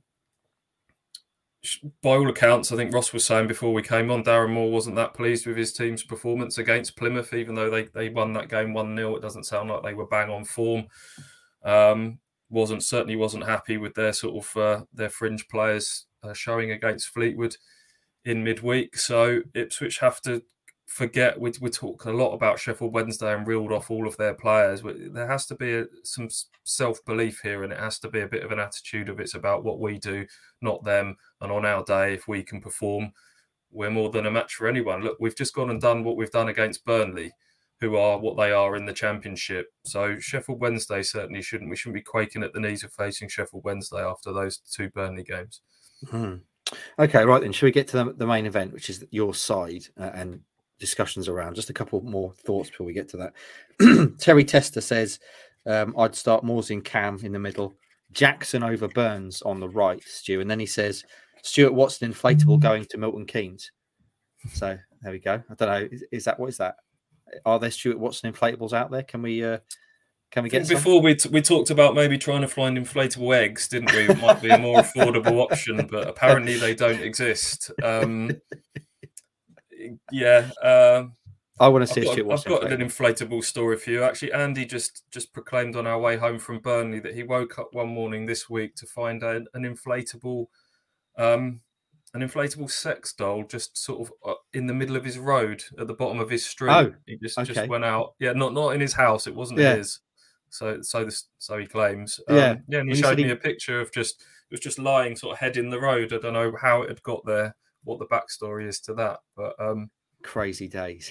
by all accounts, I think Ross was saying before we came on, Darren Moore wasn't that pleased with his team's performance against Plymouth, even though they, they won that game one nil. It doesn't sound like they were bang on form. Um, wasn't certainly wasn't happy with their sort of uh, their fringe players uh, showing against Fleetwood in midweek. So Ipswich have to forget. We we talk a lot about Sheffield Wednesday and reeled off all of their players. There has to be a, some self-belief here, and it has to be a bit of an attitude of it's about what we do, not them. And on our day, if we can perform, we're more than a match for anyone. Look, we've just gone and done what we've done against Burnley, who are what they are in the Championship. So Sheffield Wednesday certainly shouldn't. We shouldn't be quaking at the knees of facing Sheffield Wednesday after those two Burnley games. Hmm. Okay, right then. Should we get to the, the main event, which is your side uh, and discussions around? Just a couple more thoughts before we get to that. Terry Tester says, um, I'd start Moores in Cam in the middle, Jackson over Burns on the right, Stu. And then he says, Stuart Watson inflatable going to Milton Keynes. So there we go. I don't know. Is, is that, what is that? Are there Stuart Watson inflatables out there? Can we uh, can we get before some? we t- we talked about maybe trying to find inflatable eggs, didn't we? It might be a more affordable option, but apparently they don't exist. Um, yeah, uh, I want to see I've a got, Stuart Watson. I've got an inflatable story for you. Actually, Andy just just proclaimed on our way home from Burnley that he woke up one morning this week to find a, an inflatable. Um, An inflatable sex doll just sort of in the middle of his road at the bottom of his street. Oh, he just, okay. just went out. Yeah, not not in his house. It wasn't yeah. his. So so this so he claims. Yeah, um, yeah. And he when showed he... me a picture of just it was just lying sort of head in the road. I don't know how it had got there, what the backstory is to that, but um, crazy days.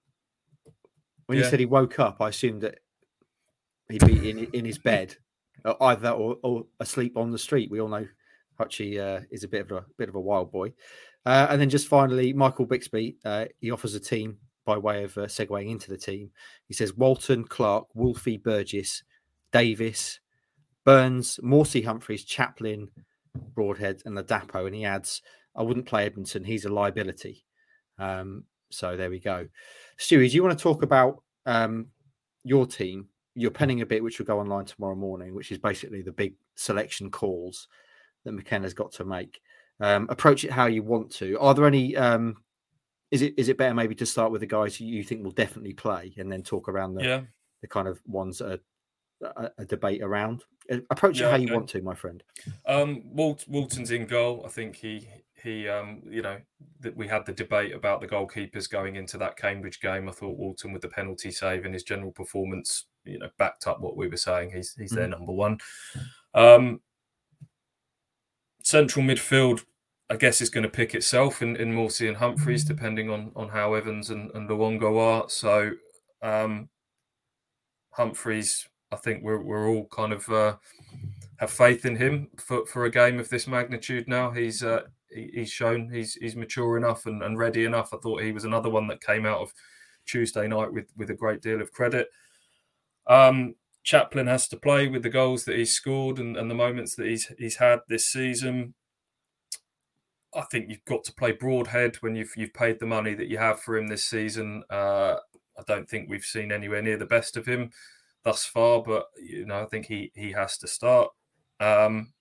When yeah. you said he woke up, I assumed that he'd be in in his bed, either or, or asleep on the street. We all know Hutchie uh, is a bit of a bit of a wild boy. Uh, and then just finally, Michael Bixby, uh, he offers a team by way of uh, segueing into the team. He says Walton, Clark, Wolfie, Burgess, Davis, Burns, Morsey, Humphreys, Chaplin, Broadhead, and Ladapo. And he adds, I wouldn't play Edmondson. He's a liability. Um, so there we go. Stewie, do you want to talk about um, your team? You're penning a bit, which will go online tomorrow morning, which is basically the big selection calls that McKenna's got to make. Um, approach it how you want to. Are there any? Um, is it is it better maybe to start with the guys who you think will definitely play, and then talk around the yeah. the kind of ones that are a, a debate around? Approach yeah, it how okay. you want to, my friend. Um, Walt, Walton's in goal. I think he he um, you know that we had the debate about the goalkeepers going into that Cambridge game. I thought Walton with the penalty save and his general performance, you know, backed up what we were saying. He's he's mm-hmm. their number one. Um, Central midfield, I guess, is going to pick itself in, in Morsey and Humphreys, depending on, on how Evans and, and Luongo are. So um, Humphreys, I think we're we're all kind of uh, have faith in him for, for a game of this magnitude now. He's uh, he, he's shown he's he's mature enough and, and ready enough. I thought he was another one that came out of Tuesday night with, with a great deal of credit. Um, Chaplin has to play with the goals that he's scored and, and the moments that he's he's had this season. I think you've got to play Broadhead when you've you've paid the money that you have for him this season. Uh, I don't think we've seen anywhere near the best of him thus far, but you know I think he he has to start. Um,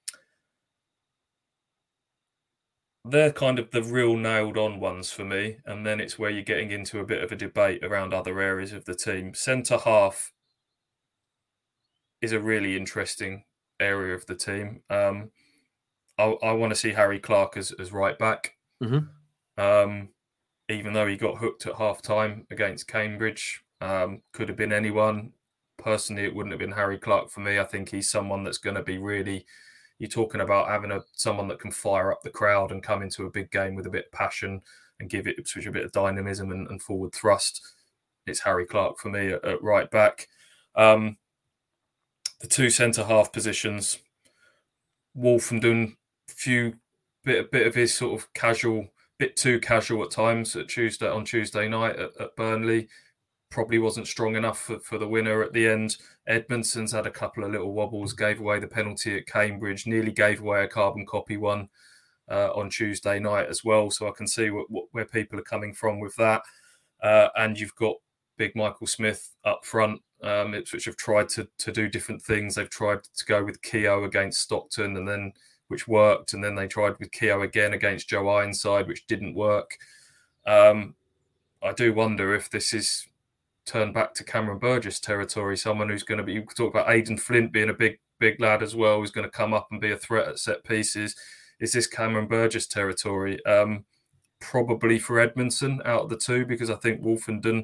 they're kind of the real nailed on ones for me, and then it's where you're getting into a bit of a debate around other areas of the team. Centre half is a really interesting area of the team. Um, I, I want to see Harry Clark as, as right back. Mm-hmm. Um, even though he got hooked at half time against Cambridge, um, could have been anyone. Personally, it wouldn't have been Harry Clark for me. I think he's someone that's going to be really, you're talking about having a someone that can fire up the crowd and come into a big game with a bit of passion and give it Ipswich a bit of dynamism and, and forward thrust. It's Harry Clark for me at, at right back. Um, The two centre half positions, Wolfenden, few bit a bit of his sort of casual, bit too casual at times at Tuesday on Tuesday night at, at Burnley. probably wasn't strong enough for, for the winner at the end. Edmondson's had a couple of little wobbles, gave away the penalty at Cambridge, nearly gave away a carbon copy one uh, on Tuesday night as well. So I can see what, what, where people are coming from with that. Uh, and you've got big Michael Smith up front, um, which have tried to to do different things. They've tried to go with Keogh against Stockton, and then which worked, and then they tried with Keogh again against Joe Ironside, which didn't work. Um, I do wonder if this is turned back to Cameron Burgess territory, someone who's going to be, you could talk about Aidan Flint being a big, big lad as well, who's going to come up and be a threat at set pieces. Is this Cameron Burgess territory? Um, probably for Edmondson out of the two, because I think Wolfenden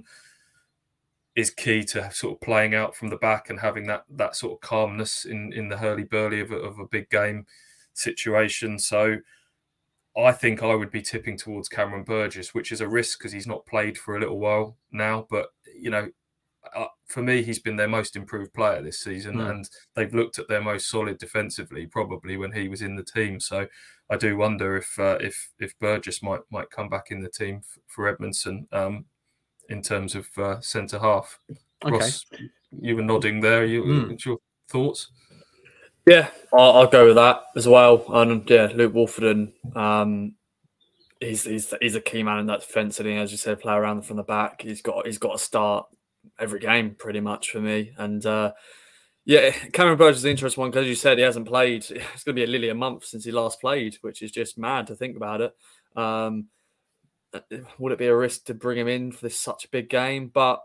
is key to sort of playing out from the back and having that that sort of calmness in, in the hurly-burly of a, of a big game situation. So I think I would be tipping towards Cameron Burgess, which is a risk because he's not played for a little while now. But, you know, uh, for me, he's been their most improved player this season, mm. and they've looked at their most solid defensively probably when he was in the team. So I do wonder if uh, if if Burgess might might come back in the team f- for Edmondson um, in terms of uh, centre half. Okay. Ross, you were nodding there. You, mm. What's your thoughts? Yeah, I'll, I'll go with that as well. And yeah, Luke Wolfenden, um, he's he's he's a key man in that defence, and he, as you said, play around from the back. He's got he's got to start every game pretty much for me. And uh, yeah, Cameron Burgess is an interesting one because, as you said, he hasn't played. It's going to be a nearly a month since he last played, which is just mad to think about it. Um, would it be a risk to bring him in for this such a big game? But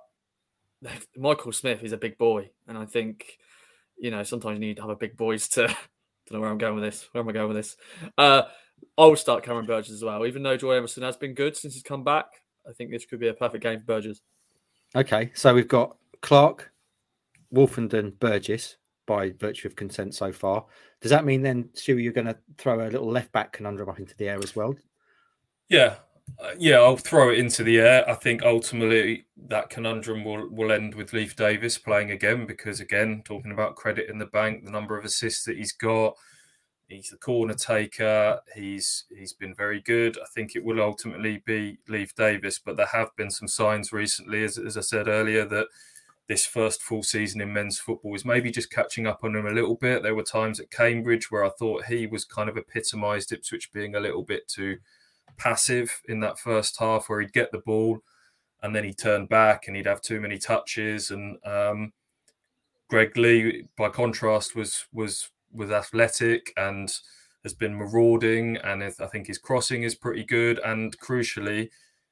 Michael Smith is a big boy, and I think, you know, sometimes you need to have a big boys to. Don't know where I'm going with this. Where am I going with this? Uh, I would start Cameron Burgess as well, even though Joy Emerson has been good since he's come back. I think this could be a perfect game for Burgess. Okay, so we've got Clark, Wolfenden, Burgess by virtue of consent so far. Does that mean then, Stu, you're going to throw a little left back conundrum up into the air as well? Yeah. Uh, yeah, I'll throw it into the air. I think ultimately that conundrum will, will end with Leif Davis playing again because, again, talking about credit in the bank, the number of assists that he's got, he's the corner taker, he's he's been very good. I think it will ultimately be Leif Davis, but there have been some signs recently, as, as I said earlier, that this first full season in men's football is maybe just catching up on him a little bit. There were times at Cambridge where I thought he was kind of epitomised Ipswich being a little bit too passive in that first half, where he'd get the ball and then he'd turn back and he'd have too many touches. And um, Greg Lee, by contrast, was was was athletic and has been marauding, and I think his crossing is pretty good. And crucially,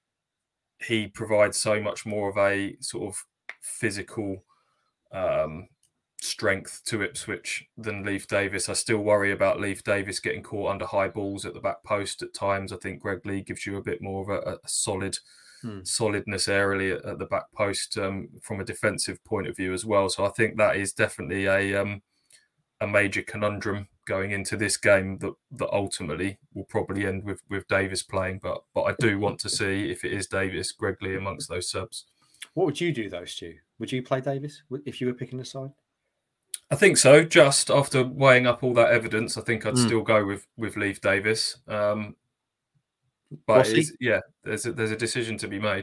he provides so much more of a sort of physical um, strength to Ipswich than Leif Davis. I still worry about Leif Davis getting caught under high balls at the back post at times. I think Greg Lee gives you a bit more of a, a solid hmm. solidness aerially at, at the back post um, from a defensive point of view as well. So I think that is definitely a um, a major conundrum going into this game that, that ultimately will probably end with, with Davis playing. But but I do want to see, if it is Davis, Greg Lee amongst those subs. What would you do though, Stu? Would you play Davis if you were picking a side? I think so. Just after weighing up all that evidence, I think I'd mm. still go with with Leif Davis. Um, but it's, yeah, there's a, there's a decision to be made.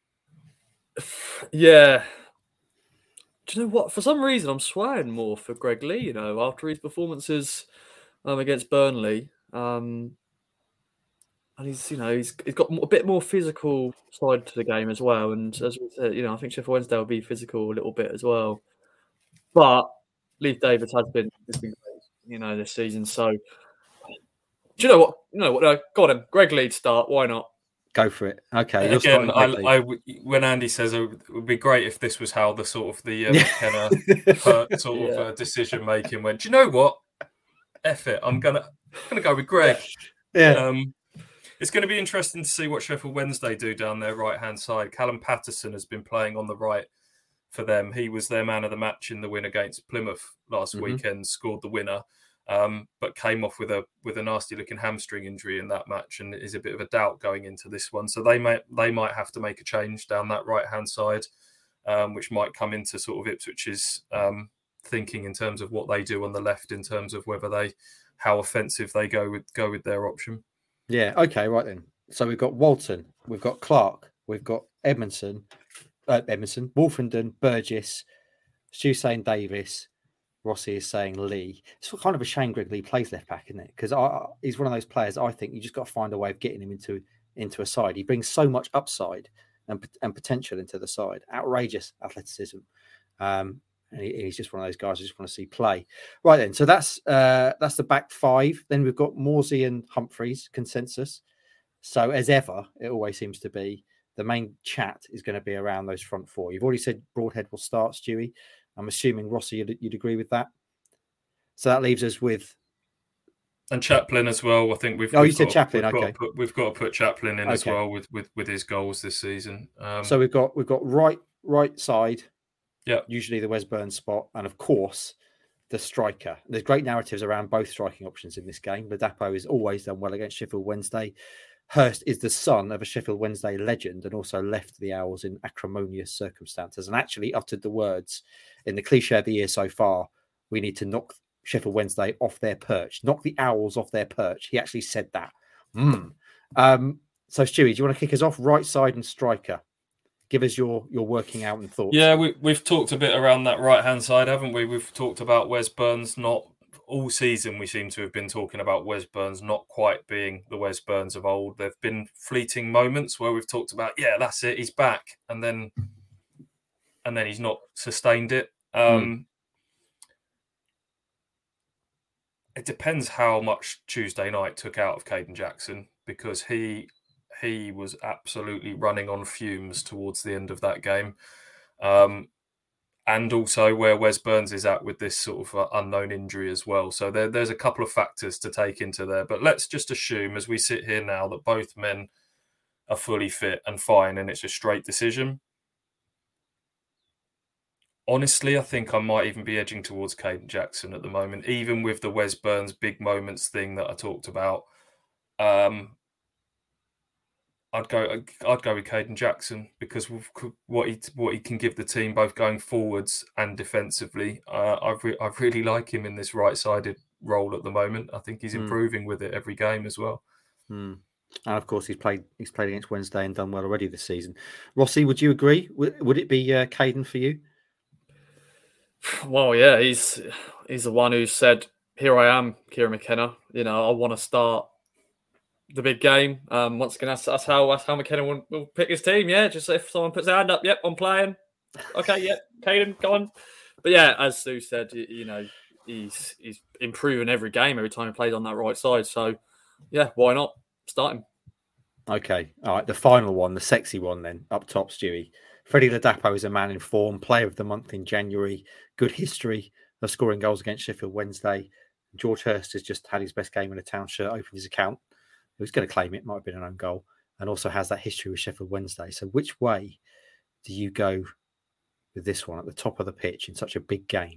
Yeah. Do you know what? For some reason, I'm swaying more for Greg Lee. You know, after his performances um, against Burnley, um, and he's you know he's he's got a bit more physical side to the game as well. And as we said, you know, I think Sheffield Wednesday will be physical a little bit as well, but Leif Davis has been, has been great, you know, this season. So, do you know what? You know what? No, got him. Greg Lee start. Why not? Go for it. Okay. Again, I, I, when Andy says it would be great if this was how the sort of the uh, McKenna uh, sort yeah. of uh, decision making went. Do you know what? F it. I'm gonna I'm gonna go with Greg. Yeah. Um, it's going to be interesting to see what Sheffield Wednesday do down their right hand side. Callum Patterson has been playing on the right for them. He was their man of the match in the win against Plymouth last mm-hmm. weekend, scored the winner, um, but came off with a with a nasty looking hamstring injury in that match, and is a bit of a doubt going into this one. So they might they might have to make a change down that right hand side, um, which might come into sort of Ipswich's um, thinking in terms of what they do on the left, in terms of whether they how offensive they go with go with their option. Yeah. Okay. Right then. So we've got Walton, we've got Clark, we've got Edmondson, uh, Edmondson, Wolfenden, Burgess, Stu saying Davis, Rossi is saying Lee. It's kind of a shame Greg Lee plays left back, isn't it? Because he's one of those players. I think you just got to find a way of getting him into into a side. He brings so much upside and and potential into the side. Outrageous athleticism. Um, and he, he's just one of those guys I just want to see play. Right then, so that's uh, that's the back five. Then we've got Morsey and Humphreys consensus. So as ever, it always seems to be the main chat is going to be around those front four. You've already said Broadhead will start, Stewie. I'm assuming Rossi, you'd, you'd agree with that. So that leaves us with and Chaplin as well. I think we've. Oh, we've you said got, Chaplin. We've okay, got put, we've got to put Chaplin in okay. as well with, with with his goals this season. Um, so we've got we've got right right side. Yeah, usually the Wes Burns spot, and of course the striker. There's great narratives around both striking options in this game. Ladapo has always done well against Sheffield Wednesday. Hurst is the son of a Sheffield Wednesday legend and also left the Owls in acrimonious circumstances and actually uttered the words in the cliche of the year so far, we need to knock Sheffield Wednesday off their perch, knock the Owls off their perch. He actually said that. Mm. Um, so, Stewie, do you want to kick us off? Right side and striker. Give us your your working out and thoughts. Yeah, we, we've talked a bit around that right-hand side, haven't we? We've talked about Wes Burns not... All season, we seem to have been talking about Wes Burns not quite being the Wes Burns of old. There have been fleeting moments where we've talked about, yeah, that's it, he's back, and then and then he's not sustained it. Um, mm. It depends how much Tuesday night took out of Caden Jackson, because he he was absolutely running on fumes towards the end of that game. Um, And also where Wes Burns is at with this sort of uh, unknown injury as well. So there, there's a couple of factors to take into there. But let's just assume as we sit here now that both men are fully fit and fine and it's a straight decision. Honestly, I think I might even be edging towards Caden Jackson at the moment, even with the Wes Burns big moments thing that I talked about. Um, I'd go. I'd go with Caden Jackson because what he what he can give the team both going forwards and defensively. Uh, I re- I really like him in this right-sided role at the moment. I think he's improving mm. with it every game as well. Mm. And of course, he's played. He's played against Wednesday and done well already this season. Rossi, would you agree? Would, would it be uh, Caden for you? Well, yeah, he's he's the one who said, "Here I am, Kieran McKenna. You know, I want to start the big game." Um, once again, that's, that's how that's how McKenna will, will pick his team. Yeah, just if someone puts their hand up, yep, I'm playing. Okay, yep, Caden, go on. But yeah, as Sue said, you, you know, he's he's improving every game every time he plays on that right side. So yeah, why not start him? Okay, all right. The final one, the sexy one, then up top, Stewie. Freddie Ladapo is a man in form, player of the month in January. Good history of scoring goals against Sheffield Wednesday. George Hurst has just had his best game in a town shirt. Opened his account. He was going to claim it, might have been an own goal, and also has that history with Sheffield Wednesday. So which way do you go with this one at the top of the pitch in such a big game?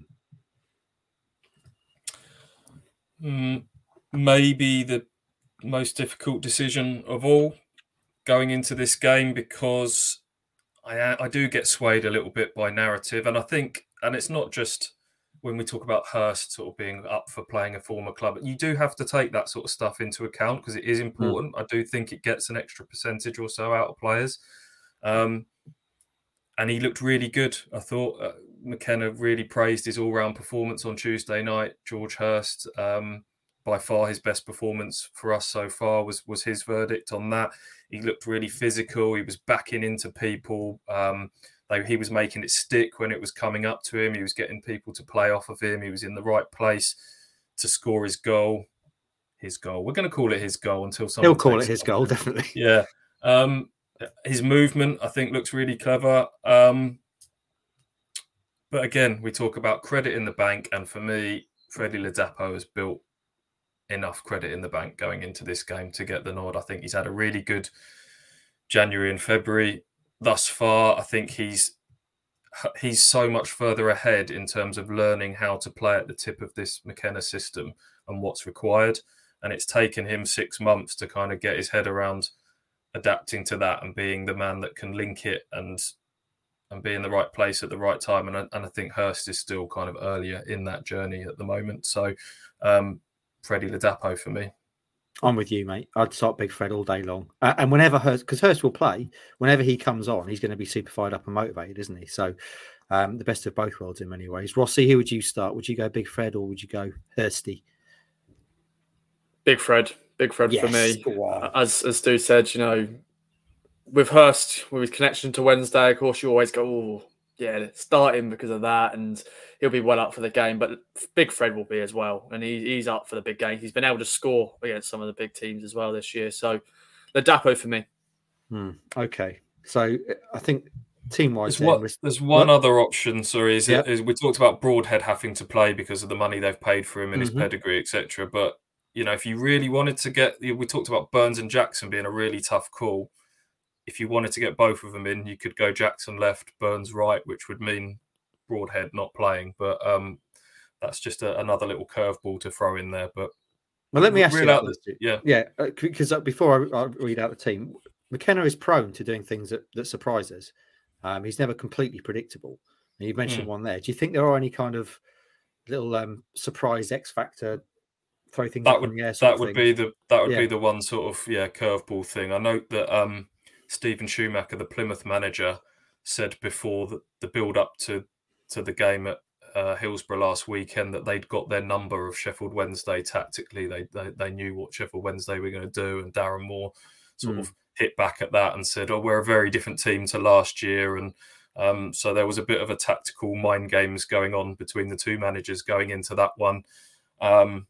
Mm, maybe the most difficult decision of all going into this game, because I, I do get swayed a little bit by narrative. And I think, and it's not just when we talk about Hurst sort of being up for playing a former club, you do have to take that sort of stuff into account because it is important. Mm. I do think it gets an extra percentage or so out of players. Um, and he looked really good. I thought uh, McKenna really praised his all-round performance on Tuesday night. George Hurst, um, by far his best performance for us so far was, was his verdict on that. He looked really physical. He was backing into people. Um, they, he was making it stick when it was coming up to him. He was getting people to play off of him. He was in the right place to score his goal. His goal. We're going to call it his goal until someone He'll call it his goal, definitely. Yeah. Um, his movement, I think, looks really clever. Um, but again, we talk about credit in the bank. And for me, Freddie Ladapo has built enough credit in the bank going into this game to get the nod. I think he's had a really good January and February thus far. I think he's he's so much further ahead in terms of learning how to play at the tip of this McKenna system and what's required. And it's taken him six months to kind of get his head around adapting to that and being the man that can link it and and be in the right place at the right time. And I, and I think Hurst is still kind of earlier in that journey at the moment. So um, Freddie Ladapo for me. I'm with you, mate. I'd start Big Fred all day long. Uh, and whenever Hurst, because Hurst will play, whenever he comes on, he's going to be super fired up and motivated, isn't he? So um, the best of both worlds in many ways. Rossi, who would you start? Would you go Big Fred or would you go Hursty? Big Fred. Big Fred yes. for me. Wow. As as Stu said, you know, with Hurst, with his connection to Wednesday, of course, you always go, oh, yeah, start him because of that, and he'll be well up for the game. But Big Fred will be as well, and he, he's up for the big game. He's been able to score against some of the big teams as well this year. So, the Dapo for me. Hmm. Okay, so I think team-wise, there's, what, there's one what? other option. Sorry, is, yep. it, is we talked about Broadhead having to play because of the money they've paid for him and mm-hmm. his pedigree, et cetera. But you know, if you really wanted to get, we talked about Burns and Jackson being a really tough call. If you wanted to get both of them in, you could go Jackson left, Burns right, which would mean Broadhead not playing. But um, that's just a, another little curveball to throw in there. But well, let me ask you that. The, yeah, yeah, because uh, before I, I read out the team, McKenna is prone to doing things that, that surprise us. Um, he's never completely predictable. And you mentioned mm. one there. Do you think there are any kind of little um, surprise X factor? Throw things that would in the air, that would be the that would yeah. be the one sort of yeah curveball thing. I note that. Um, Stephen Schumacher, the Plymouth manager, said before the, the build up to, to the game at uh, Hillsborough last weekend that they'd got their number of Sheffield Wednesday tactically. They they, they knew what Sheffield Wednesday were going to do, and Darren Moore sort mm. of hit back at that and said, "Oh, we're a very different team to last year." And um, so there was a bit of a tactical mind games going on between the two managers going into that one. Um,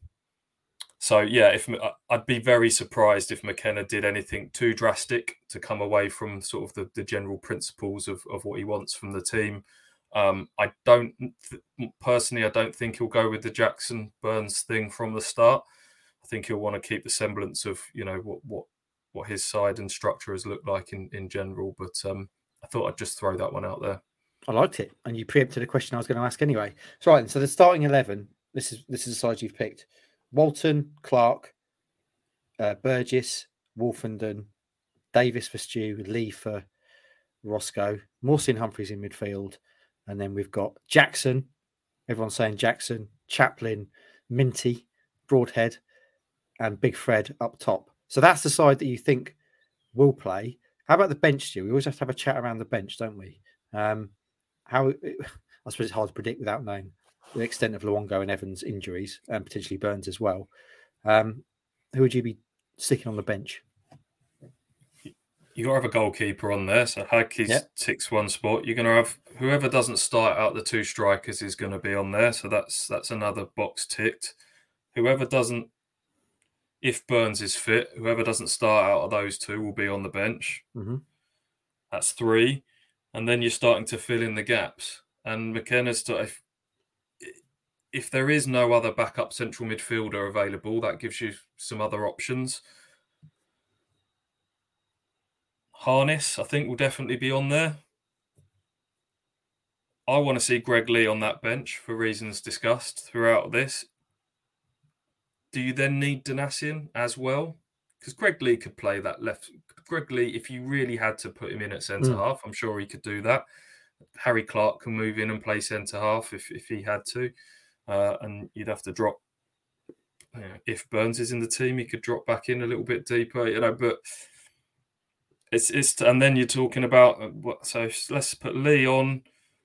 So, yeah, if I'd be very surprised if McKenna did anything too drastic to come away from sort of the, the general principles of, of what he wants from the team. Um, I don't, personally, I don't think he'll go with the Jackson Burns thing from the start. I think he'll want to keep the semblance of, you know, what what, what his side and structure has looked like in, in general. But um, I thought I'd just throw that one out there. I liked it. And you preempted a question I was going to ask anyway. So, right, so the starting eleven, this is this is the side you've picked. Walton, Clark, uh, Burgess, Wolfenden, Davis for Stu, Lee for Roscoe, Mawson Humphreys in midfield. And then we've got Jackson. Everyone's saying Jackson, Chaplin, Minty, Broadhead, and Big Fred up top. So that's the side that you think will play. How about the bench, Stu? We always have to have a chat around the bench, don't we? Um, how I suppose it's hard to predict without knowing the extent of Luongo and Evans' injuries and potentially Burns as well. Um, who would you be sticking on the bench? You got to have a goalkeeper on there. So Hadke's yep. ticks one spot. You're going to have whoever doesn't start out the two strikers is going to be on there. So that's that's another box ticked. Whoever doesn't, if Burns is fit, whoever doesn't start out of those two will be on the bench. Mm-hmm. That's three. And then you're starting to fill in the gaps. And McKenna's to, if, if there is no other backup central midfielder available, that gives you some other options. Harness, I think, will definitely be on there. I want to see Greg Lee on that bench for reasons discussed throughout this. Do you then need Donacien as well? Because Greg Lee could play that left. Greg Lee, if you really had to put him in at centre mm. half, I'm sure he could do that. Harry Clark can move in and play centre half if, if he had to. Uh, and you'd have to drop. You know, if Burns is in the team, he could drop back in a little bit deeper, you know, but it's, it's, and then you're talking about what, so let's put Lee on.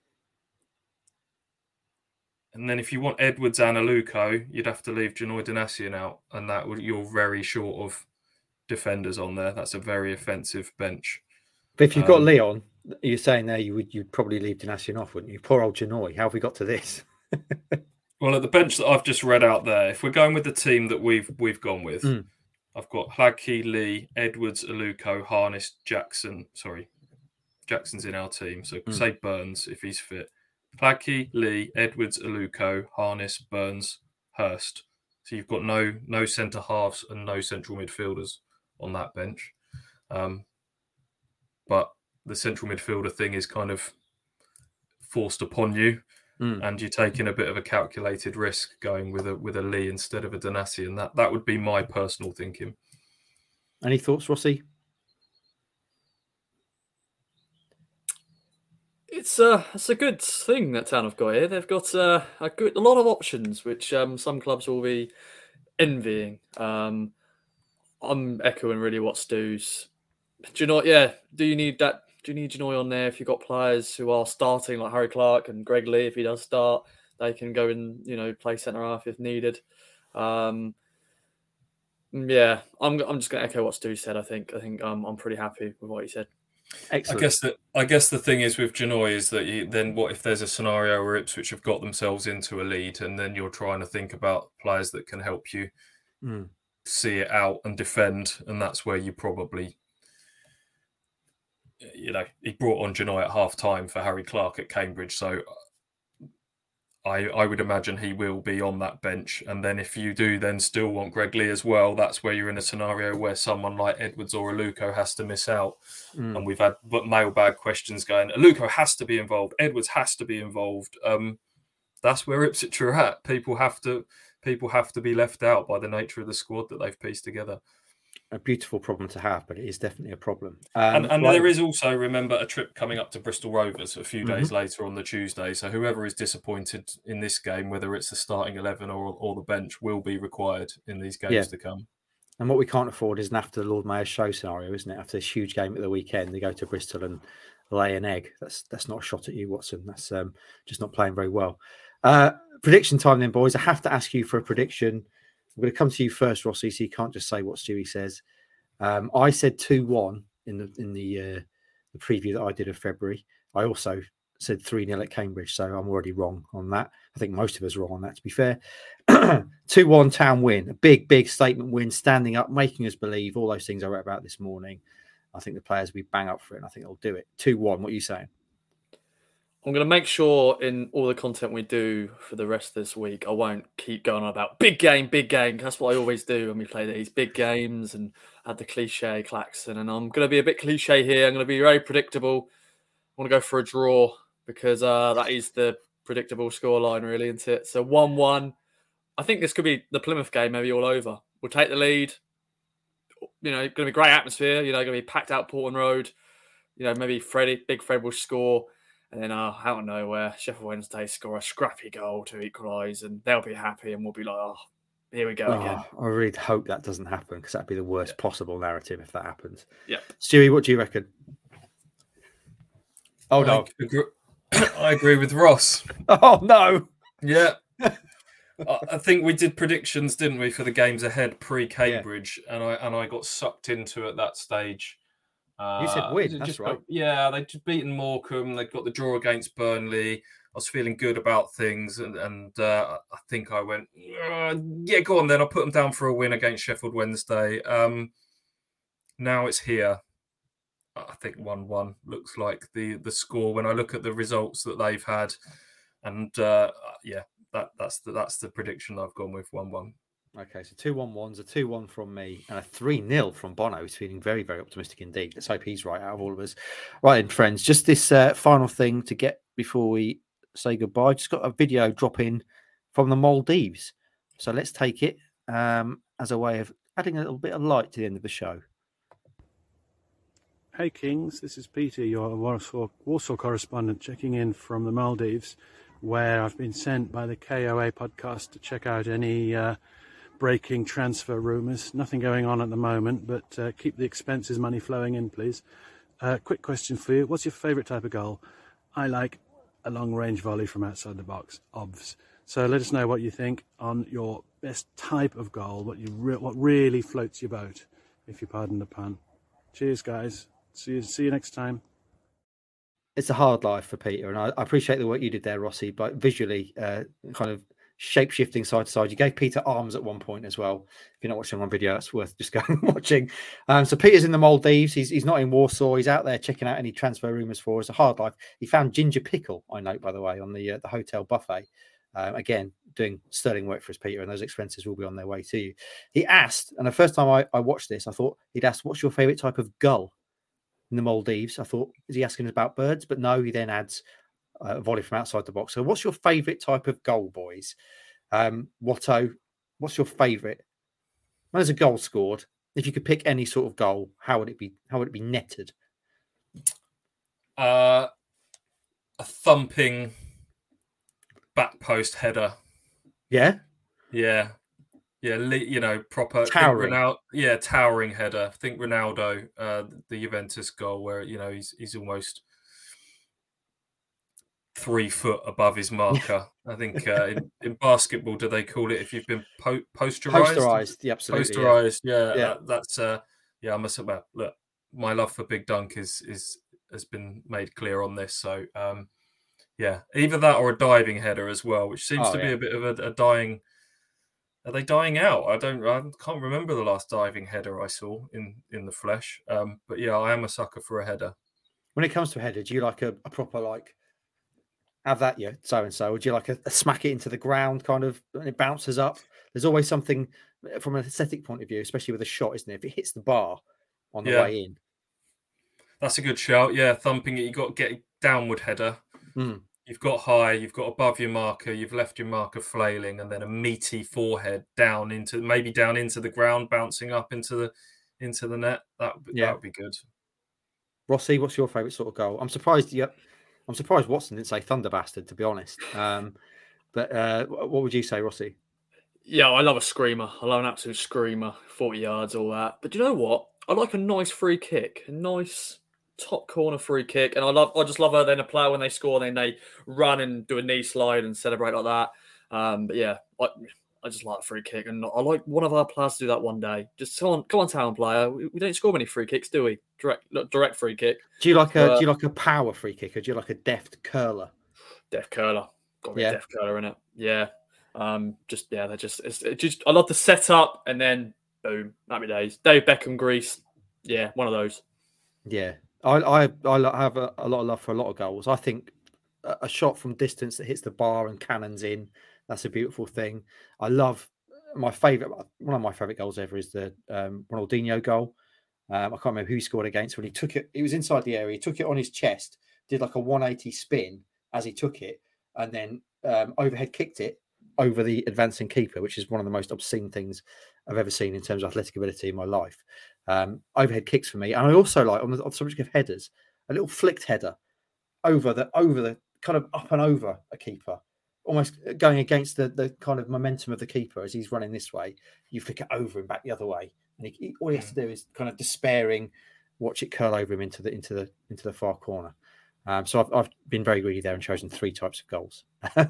And then if you want Edwards and Aluko, you'd have to leave Janoi Donacien out. And that would, you're very short of defenders on there. That's a very offensive bench. But if you've got um, Leon, you're saying there you would you'd probably leave Donacien off, wouldn't you? Poor old Janoi. How have we got to this? Well, at the bench that I've just read out there, if we're going with the team that we've we've gone with, mm. I've got Hladky, Lee, Edwards, Aluko, Harness, Jackson. Sorry, Jackson's in our team. So mm. say Burns if he's fit. Hladky, Lee, Edwards, Aluko, Harness, Burns, Hurst. So you've got no no centre halves and no central midfielders on that bench. Um, but the central midfielder thing is kind of forced upon you. Mm. And you're taking a bit of a calculated risk going with a with a Lee instead of a Donacien. That that would be my personal thinking. Any thoughts, Rossi? It's a it's a good thing that Town have got here. They've got uh, a good a lot of options, which um, some clubs will be envying. Um, I'm echoing really what Stu's. Do you know? Yeah. Do you need that? Do you need Janoi on there if you've got players who are starting like Harry Clark and Greg Lee? If he does start, they can go and you know play centre half if needed. Um, yeah, I'm. I'm just going to echo what Stu said. I think. I think um, I'm pretty happy with what he said. Excellent. I guess that I guess the thing is with Janoi is that you, then what if there's a scenario where Ipswich have got themselves into a lead and then you're trying to think about players that can help you mm. see it out and defend, and that's where you probably, you know, he brought on Janoi at half time for Harry Clark at Cambridge, so I, I would imagine he will be on that bench. And then if you do then still want Greg Lee as well, that's where you're in a scenario where someone like Edwards or Aluko has to miss out. Mm. And we've had mailbag questions going, Aluko has to be involved, Edwards has to be involved. Um, that's where Ipswich are at. People have to people have to be left out by the nature of the squad that they've pieced together. A beautiful problem to have, but it is definitely a problem. Um, and and right. there is also, remember, a trip coming up to Bristol Rovers a few days mm-hmm. later on the Tuesday. So whoever is disappointed in this game, whether it's the starting eleven or, or the bench, will be required in these games yeah. to come. And what we can't afford is an after the Lord Mayor's show scenario, isn't it? After this huge game at the weekend, they go to Bristol and lay an egg. That's that's not a shot at you, Watson. That's um, just not playing very well. Uh, prediction time then, boys. I have to ask you for a prediction. I'm going to come to you first, Rossi, so you can't just say what Stewie says. Um, I said two one in the in the uh, the preview that I did of February. I also said three nil at Cambridge, so I'm already wrong on that. I think most of us are wrong on that, to be fair. two one Town win. A big, big statement win, standing up, making us believe, all those things I wrote about this morning. I think the players will be bang up for it, and I think they'll do it. two one, what are you saying? I'm going to make sure in all the content we do for the rest of this week, I won't keep going on about big game, big game. That's what I always do when we play these big games and add the cliche klaxon. And I'm going to be a bit cliche here. I'm going to be very predictable. I want to go for a draw because uh, that is the predictable scoreline, really, isn't it? So one one. I think this could be the Plymouth game, maybe all over. We'll take the lead. You know, going to be great atmosphere. You know, going to be packed out Portman Road. You know, maybe Freddie, big Fred will score. And then uh, out of nowhere, Sheffield Wednesday score a scrappy goal to equalise, and they'll be happy, and we'll be like, "Oh, here we go oh, again." I really hope that doesn't happen because that'd be the worst yeah. possible narrative if that happens. Yeah, Stewie, what do you reckon? Oh no, I agree, I agree with Ross. Oh no, yeah. I think we did predictions, didn't we, for the games ahead pre-Cambridge, yeah. and I and I got sucked into at that stage. You said win, uh, that's just, right. Yeah, they'd just beaten Morecambe. They'd got the draw against Burnley. I was feeling good about things, and, and uh, I think I went, uh, yeah, go on then. I'll put them down for a win against Sheffield Wednesday. Um, now it's here. I think one one looks like the, the score when I look at the results that they've had. And uh, yeah, that, that's, the, that's the prediction I've gone with, one one. Okay, so two one ones, a two one from me, and a three nil from Bono. He's feeling very, very optimistic indeed. Let's hope he's right out of all of us. Right then, friends, just this uh, final thing to get before we say goodbye. Just got a video drop in from the Maldives. So let's take it um, as a way of adding a little bit of light to the end of the show. Hey, Kings, this is Peter, your Warsaw, Warsaw correspondent, checking in from the Maldives, where I've been sent by the K O A podcast to check out any... Uh, breaking transfer rumours. Nothing going on at the moment, but uh, keep the expenses money flowing in, please. Uh, quick question for you. What's your favourite type of goal? I like a long-range volley from outside the box, obvs. So let us know what you think on your best type of goal, what you re- what really floats your boat, if you pardon the pun. Cheers, guys. See you, see you next time. It's a hard life for Peter, and I, I appreciate the work you did there, Rossi, but visually uh, kind of shape-shifting side to side. You gave Peter arms at one point as well. If you're not watching one video, that's worth just going and watching. Um, so Peter's in the Maldives. He's he's not in Warsaw. He's out there checking out any transfer rumours for us. A hard life. He found ginger pickle, I note, by the way, on the uh, the hotel buffet. Um, again, doing sterling work for us, Peter, and those expenses will be on their way to you. He asked, and the first time I, I watched this, I thought he'd asked, what's your favourite type of gull in the Maldives? I thought, is he asking us about birds? But no, he then adds a volley from outside the box. So what's your favourite type of goal, boys? Um, Watto, what's your favourite? When there's a goal scored, if you could pick any sort of goal, how would it be? How would it be netted? Uh, a thumping back post header. Yeah, yeah. Yeah, you know, proper towering. Ronaldo, yeah, towering header. I think Ronaldo, uh, the Juventus goal, where you know he's he's almost three foot above his marker. I think uh, in, in basketball, do they call it if you've been po- posterized? Posterized, yeah, absolutely. Posterized, yeah. yeah, yeah. That, that's uh, yeah. I must admit, look, my love for Big Dunk is is has been made clear on this. So um, yeah, either that or a diving header as well, which seems Oh, to be yeah. a bit of a, a dying. Are they dying out? I don't. I can't remember the last diving header I saw in in the flesh. Um, but yeah, I am a sucker for a header. When it comes to a header, do you like a, a proper like have that, yeah, so and so? Or do you like a, a smack it into the ground kind of and it bounces up? There's always something from an aesthetic point of view, especially with a shot, isn't it? If it hits the bar on the Yeah. way in. That's a good shout. Yeah, thumping it. You got to get a downward header. Mm. You've got high, you've got above your marker, you've left your marker flailing, and then a meaty forehead down into maybe down into the ground, bouncing up into the into the net. That Yeah. that would be good. Rossi, what's your favourite sort of goal? I'm surprised. You, I'm surprised Watson didn't say Thunder Bastard, to be honest. Um, but uh, what would you say, Rossi? Yeah, I love a screamer. I love an absolute screamer, forty yards, all that. But you know what? I like a nice free kick, a nice top corner free kick, and I love. I just love her then a player when they score, then they run and do a knee slide and celebrate like that. Um, but yeah, I, I just like a free kick, and I like one of our players to do that one day. Just come on, come on, town player. We, we don't score many free kicks, do we? Direct, direct free kick. Do you like a But, Do you like a power free kick, or do you like a deft curler? Def curler, got to be Yeah. a def curler in it. Yeah, um, just yeah, they're just it's, it just. I love the setup, and then boom, happy days. Dave Beckham, Greece. Yeah, one of those. Yeah, I I, I have a, a lot of love for a lot of goals. I think a, a shot from distance that hits the bar and cannons in, that's a beautiful thing. I love my favorite. One of my favorite goals ever is the um, Ronaldinho goal. Um, I can't remember who he scored against when he took it. He was inside the area. He took it on his chest, did like a one eighty spin as he took it, and then um, overhead kicked it over the advancing keeper, which is one of the most obscene things I've ever seen in terms of athletic ability in my life. Um, overhead kicks for me, and I also like on the, on the subject of headers, a little flicked header over the over the kind of up and over a keeper, almost going against the the kind of momentum of the keeper as he's running this way. You flick it over and back the other way, and he, he, all he has to do is kind of despairing, watch it curl over him into the into the into the far corner. Um, so I've, I've been very greedy there and chosen three types of goals.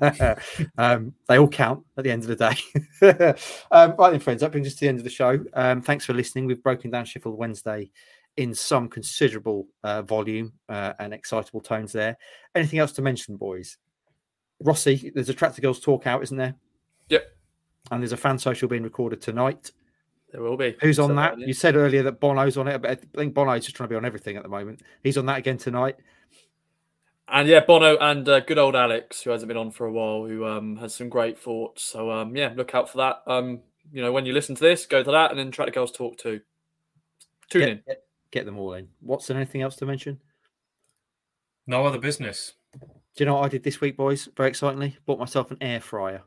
um, they all count at the end of the day. um, right then, friends, that brings us to the end of the show. Um, thanks for listening. We've broken down Sheffield Wednesday in some considerable uh, volume uh, and excitable tones there. Anything else to mention, boys? Rossi, there's a Tractor Girls talk out, isn't there? Yep. And there's a fan social being recorded tonight. There will be. Who's on So, that? You said earlier that Bono's on it, but I think Bono's just trying to be on everything at the moment. He's on that again tonight. And yeah, Bono and uh, good old Alex, who hasn't been on for a while, who um, has some great thoughts. So um, yeah, look out for that. Um, you know, when you listen to this, go to that, and then Tractor Girls talk too. Tune Get, in. get, get them all in. Watson, anything else to mention? No other business. Do you know what I did this week, boys? Very excitingly, bought myself an air fryer.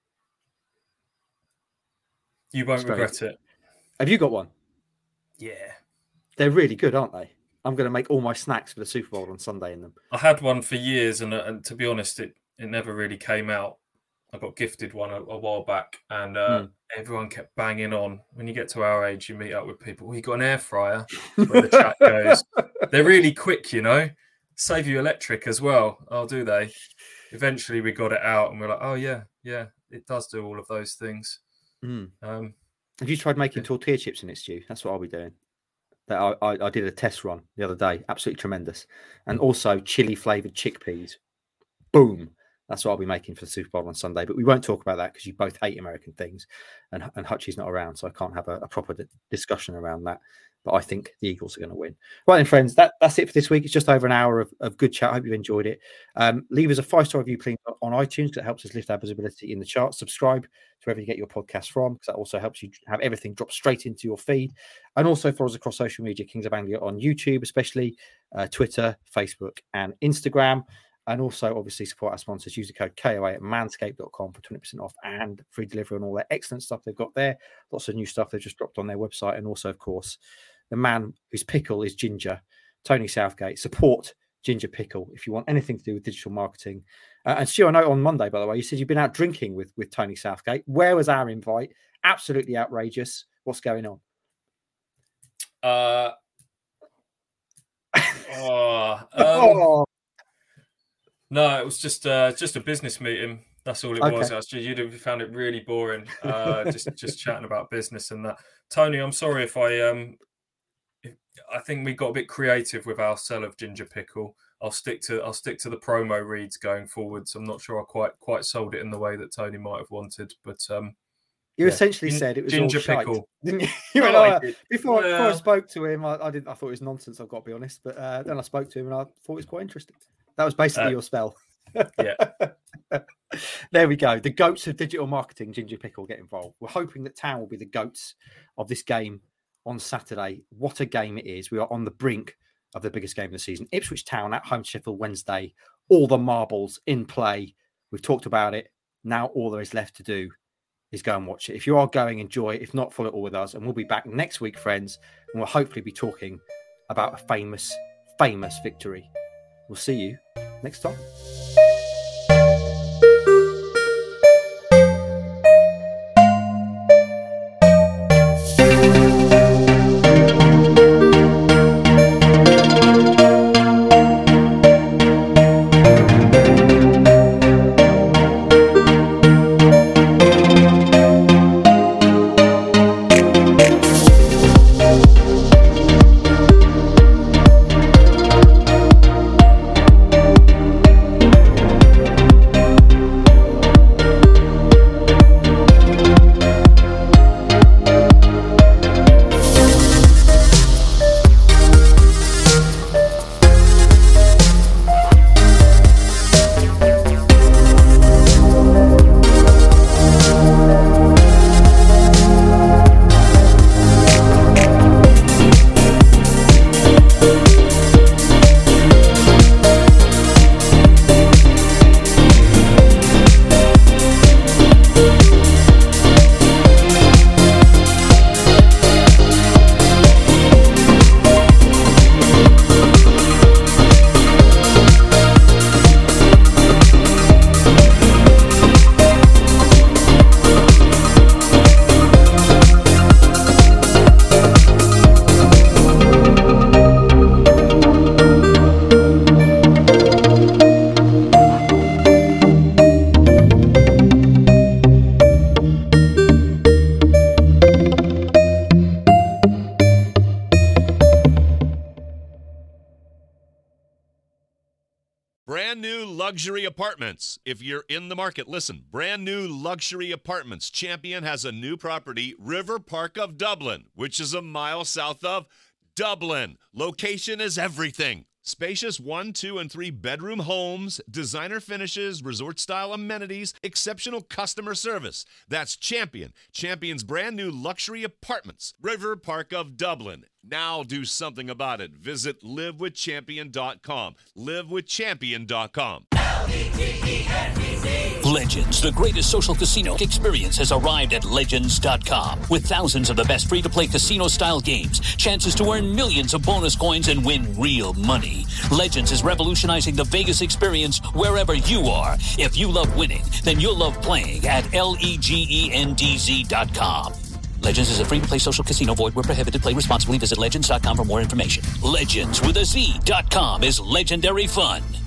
You won't Straight. regret it. Have you got one? Yeah. They're really good, aren't they? I'm going to make all my snacks for the Super Bowl on Sunday in them. I had one for years, and, uh, and to be honest, it, it never really came out. I got gifted one a, a while back, and uh, mm. everyone kept banging on. When you get to our age, you meet up with people. Oh, you got an air fryer? Where the chat goes. They're really quick, you know. Save you electric as well. Oh, do they? Eventually, we got it out, and we're like, oh yeah, yeah, it does do all of those things. Mm. Um, Have you tried making tortilla chips in it, Stu? That's what I'll be doing. That I, I, I did a test run the other day. Absolutely tremendous. And also chili flavored chickpeas. Boom. That's what I'll be making for the Super Bowl on Sunday. But we won't talk about that because you both hate American things. And, and Hutchie's not around, so I can't have a, a proper di- discussion around that. But I think the Eagles are going to win. Right then, friends, that, that's it for this week. It's just over an hour of, of good chat. I hope you've enjoyed it. Um, leave us a five-star review, please, on iTunes, because it helps us lift our visibility in the charts. Subscribe to wherever you get your podcast from, because that also helps you have everything drop straight into your feed. And also follow us across social media, Kings of Anglia on YouTube, especially uh, Twitter, Facebook, and Instagram. And also, obviously, support our sponsors. Use the code K O A at manscaped dot com for twenty percent off and free delivery on all their excellent stuff they've got there. Lots of new stuff they've just dropped on their website. And also, of course, the man whose pickle is Ginger, Tony Southgate. Support Ginger Pickle if you want anything to do with digital marketing. Uh, and Stu, I know on Monday, by the way, you said you've been out drinking with, with Tony Southgate. Where was our invite? Absolutely outrageous. What's going on? Uh, oh, um, oh. No, it was just uh, just a business meeting. That's all it Okay. was. Actually, you'd have found it really boring. Uh, just just chatting about business and that. Tony, I'm sorry if I um, if, I think we got a bit creative with our sell of ginger pickle. I'll stick to I'll stick to the promo reads going forwards. I'm not sure I quite quite sold it in the way that Tony might have wanted, but um, you yeah. essentially Gin- said it was ginger all shite, pickle. didn't you? You No, went, I "Oh, did. before, before I Well- spoke to him, I, I didn't. I thought it was nonsense. I've got to be honest, but uh, then I spoke to him and I thought it was quite interesting. That was basically Uh, your spell. Yeah. There we go. The goats of digital marketing, Ginger Pickle, get involved. We're hoping that Town will be the goats of this game on Saturday. What a game it is. We are on the brink of the biggest game of the season. Ipswich Town at home to Sheffield Wednesday. All the marbles in play. We've talked about it. Now all there is left to do is go and watch it. If you are going, enjoy it. If not, follow it all with us. And we'll be back next week, friends. And we'll hopefully be talking about a famous, famous victory. We'll see you next time. Brand new luxury apartments. If you're in the market, listen. Brand new luxury apartments. Champion has a new property, River Park of Dublin, which is a mile south of Dublin. Location is everything. Spacious one, two, and three bedroom homes, designer finishes, resort-style amenities, exceptional customer service. That's Champion. Champion's brand new luxury apartments, River Park of Dublin. Now do something about it. Visit live with champion dot com. live with champion dot com. Legends, the greatest social casino experience, has arrived at legends dot com. With thousands of the best free-to-play casino-style games, chances to earn millions of bonus coins and win real money. Legends is revolutionizing the Vegas experience wherever you are. If you love winning, then you'll love playing at legends dot com. Legends is a free-to-play social casino. Void where prohibited. Play responsibly. Visit legends dot com for more information. Legends with a Z dot com is legendary fun.